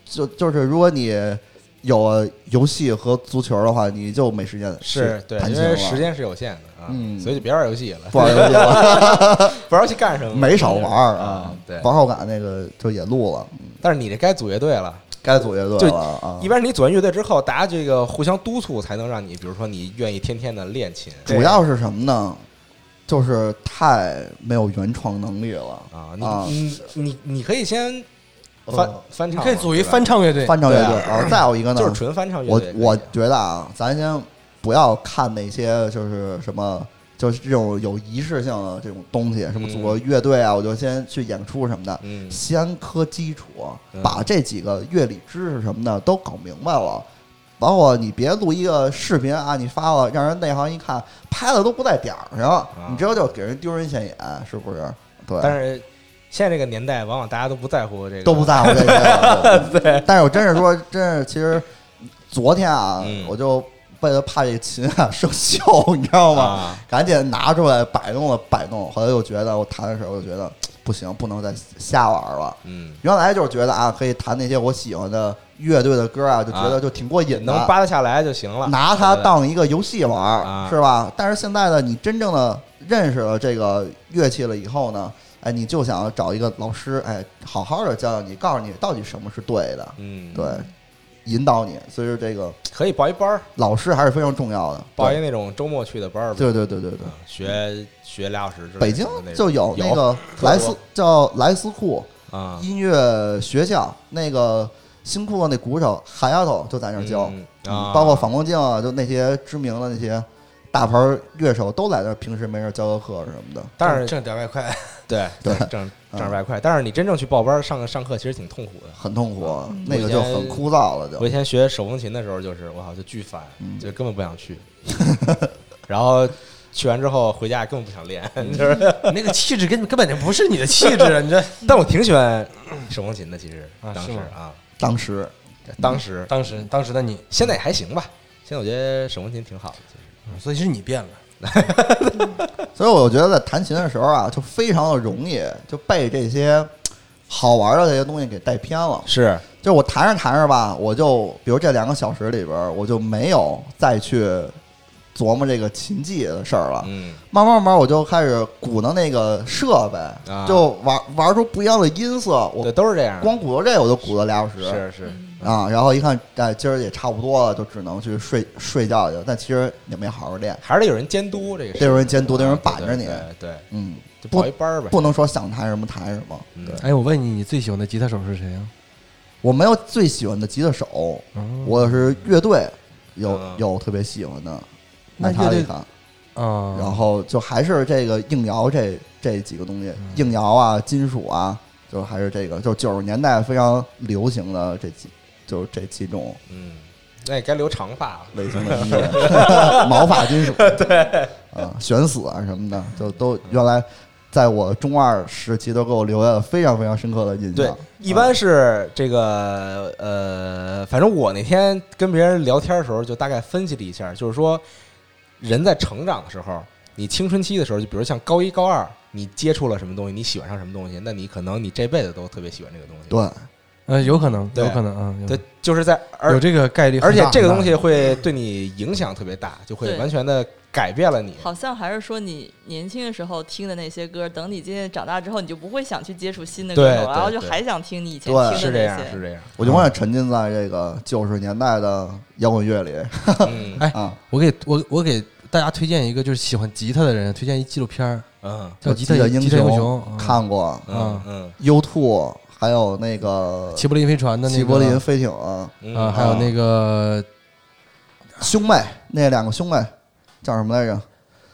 就就是如果你有游戏和足球的话，你就没时间是对，因为时间是有限的啊， 嗯， 所以就别玩游戏了， 不玩游戏了， 不玩游戏干什么？ 没少玩啊，对， 玩后感那个就也录了， 但是你这该组乐队了。 该组乐队了啊！ 一般你组完乐队之后，大家这个互相督促，才能让你，比如说你愿意天天的练琴。 主要是什么呢？就是太没有原创能力了啊！你你你你可以先翻翻唱， 可以组一翻唱乐队， 翻唱乐队啊！再有一个呢， 就是纯翻唱乐队。 我我觉得啊，咱先不要看那些就是什么。就是这种有仪式性的这种东西，什么组个乐队啊，我就先去演出什么的， 嗯， 先磕基础，把这几个乐理知识什么的都搞明白了。包括你别录一个视频啊，你发了，让人内行一看，拍的都不在点儿上， 啊、 你这就给人丢人现眼，是不是？对。 但是现在这个年代，往往大家都不在乎这个， 都不在乎这个。 对。对但是我真是说，真是，其实昨天啊， 嗯、 我就。为了怕这琴啊生锈，你知道吗？ 啊、 赶紧拿出来摆弄了摆弄。后来又觉得我弹的时候，我就觉得不行，不能再瞎玩了。 嗯， 原来就是觉得啊，可以弹那些我喜欢的乐队的歌啊，就觉得就挺过瘾的， 能扒得下来就行了， 拿它当一个游戏玩， 啊、 是吧？但是现在呢，你真正的认识了这个乐器了以后呢，哎，你就想找一个老师，哎，好好的教教你，告诉你到底什么是对的。 嗯， 对。引导你，所以说这个可以报一班儿， 老师还是非常重要的。 报一那种周末去的班儿， 对对对对对， 学学俩小时。 北京就有那个莱斯叫莱斯库啊音乐学校，那个新库的那鼓手韩丫头就在那儿教， 啊， 包括反光镜啊，就那些知名的那些大牌乐手都在那儿，平时没事教个课什么的。 但是挣点外快， 对对，挣挣点外快。但是你真正去报班上上课，其实挺痛苦的， 很痛苦，那个就很枯燥了。就我以前学手风琴的时候，就是我靠，就巨烦，就根本不想去。然后去完之后回家根本不想练，就是那个气质根根本就不是你的气质啊！你这， 但我挺喜欢手风琴的，其实当时啊， 当时， 当时， 当时，当时的你， 现在也还行吧。现在我觉得手风琴挺好的，其实， 所以是你变了。 所以我觉得在弹琴的时候啊，就非常的容易就被这些好玩的这些东西给带偏了。 是， 就我弹着弹着吧，我就比如这两个小时里边，我就没有再去琢磨这个琴技的事儿了。 嗯， 慢慢慢慢我就开始鼓捣那个设备， 啊、 就玩玩出不一样的音色。我对，都是这样。 光鼓捣这个我就鼓捣俩小时。 是是。 啊，然后一看，哎，今儿也差不多了，就只能去睡睡觉去。但其实也没好好练， 还是得有人监督这个。 得有人监督，得有人板着你。 对，对嗯， 就报一班呗， 不能说想弹什么弹什么。对， 哎，我问你，你最喜欢的吉他手是谁呀？ 我没有最喜欢的吉他手，我是乐队有有特别喜欢的， 那乐队啊，然后就还是这个硬摇这这几个东西，硬摇啊，金属啊，就还是这个，就九十年代非常流行的这几。就是这几种， 嗯，那也该留长发了， 类型的音乐，毛发金属， 对， 啊，悬死啊什么的，就都原来在我中二时期都给我留下了非常非常深刻的印象。 对，一般是这个呃，反正我那天跟别人聊天的时候，就大概分析了一下，就是说人在成长的时候，你青春期的时候，就比如像高一高二，你接触了什么东西，你喜欢上什么东西，那你可能你这辈子都特别喜欢这个东西。 对。 呃，有可能，有可能啊， 对，就是在有这个概率， 而且这个东西会对你影响特别大，就会完全的改变了你。 好像还是说你年轻的时候听的那些歌，等你今天长大之后，你就不会想去接触新的歌手，然后就还想听你以前听的那些。 是这样，是这样。 我永远沉浸在这个九十年代的摇滚乐里。 嗯， 哎，我给我我给大家推荐一个，就是喜欢吉他的人推荐一纪录片， 嗯， 叫《吉他英雄》， 看过， 嗯嗯 ，U two。还有那个齐柏林飞船的那个齐柏林飞艇啊，啊还有那个兄妹，那两个兄妹叫什么来着？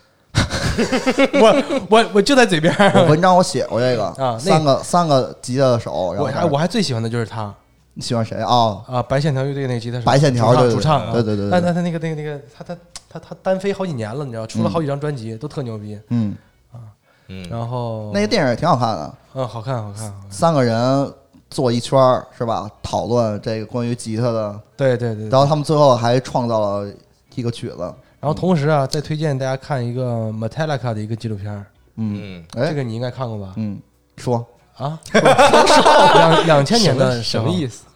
我我我就在嘴边， 我文章我写过这个啊， 三个三个吉他手， 我还我还最喜欢的就是他。 你喜欢谁啊？ 啊，白线条乐队那个吉他手， 白线条主唱， 对对对。 但他他那个那个那个他他他他单飞好几年了，你知道，出了好几张专辑，都特牛逼。 嗯。 嗯， 然后那个电影也挺好看的， 嗯，好看，好看，好看。 三个人坐一圈儿是吧？讨论这个关于吉他的， 对对对。 然后他们最后还创造了一个曲子。 然后同时啊，再推荐大家看一个 Metallica 的一个纪录片。 嗯， 这个你应该看过吧？ 嗯，说啊，两两千年的什么意思？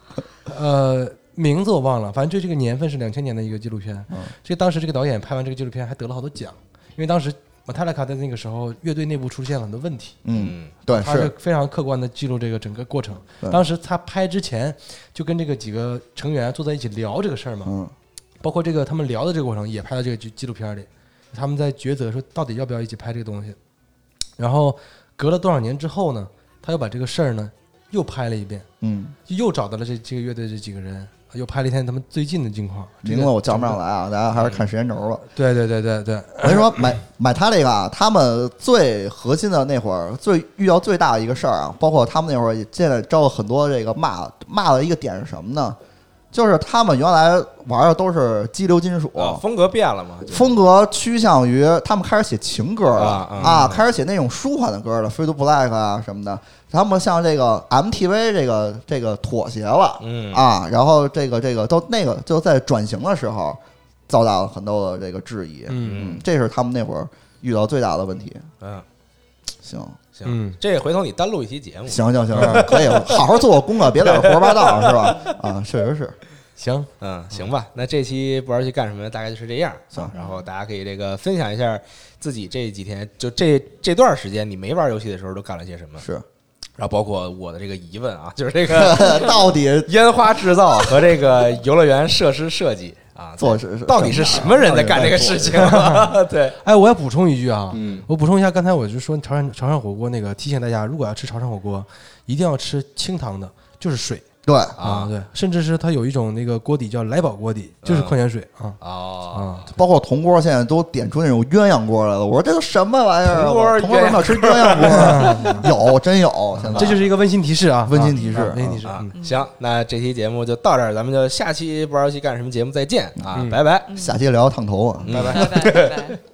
呃，名字我忘了，反正就这个年份是两千年的一个纪录片。 嗯， 这当时这个导演拍完这个纪录片还得了好多奖，因为当时马塔利卡在那个时候乐队内部出现了很多问题。 嗯，对， 他是非常客观的记录这个整个过程。当时他拍之前就跟这个几个成员坐在一起聊这个事儿嘛， 嗯， 包括这个他们聊的这个过程也拍到这个纪纪录片里，他们在抉择说到底要不要一起拍这个东西。然后隔了多少年之后呢，他又把这个事儿呢又拍了一遍， 嗯， 又找到了这这个乐队这几个人，又拍了一天他们最近的近况。 名字我叫不上来啊，大家还是看时间轴吧。 对对对对对， 我跟你说，买买他这个啊，他们最核心的那会儿，最遇到最大的一个事儿啊，包括他们那会儿也现在招了很多这个骂骂的一个点是什么呢？就是他们原来玩的都是激流金属， 啊、风格变了嘛， 风格趋向于他们开始写情歌了啊、 嗯啊，开始写那种舒缓的歌了 ，Fade to Black 啊什么的。他们向这个 M T V 这个这个妥协了， 嗯啊，然后这个这个都那个就在转型的时候遭到了很多的这个质疑， 嗯嗯，这是他们那会儿遇到最大的问题。 嗯， 行行， 嗯， 这回头你单录一期节目， 行行行，可以，好好做功课，别在这胡说八道，是吧？啊，确实是。 行， 嗯，行吧，那这期不知道去干什么，大概就是这样。 行， 然后大家可以这个分享一下自己这几天就这这段时间你没玩游戏的时候都干了些什么。 是， 然后包括我的这个疑问啊，就是这个到底烟花制造和这个游乐园设施设计啊， 做到底是什么人在干这个事情？对， 哎，我要补充一句啊， 嗯， 我补充一下，刚才我就说潮汕潮汕火锅那个，提醒大家，如果要吃潮汕火锅，一定要吃清汤的，就是水。 对啊，对，甚至是它有一种那个锅底叫来宝锅底，就是矿泉水啊。 哦， 包括铜锅现在都点出那种鸳鸯锅来了。我说这都什么玩意儿？ 铜锅铜锅为什么要吃鸳鸯锅？有，真有。现在这就是一个温馨提示啊， 温馨提示， 温馨提示啊。行，那这期节目就到这儿，咱们就下期不知道去干什么节目再见啊， 嗯拜拜。 下期聊烫头啊， 拜拜拜拜拜。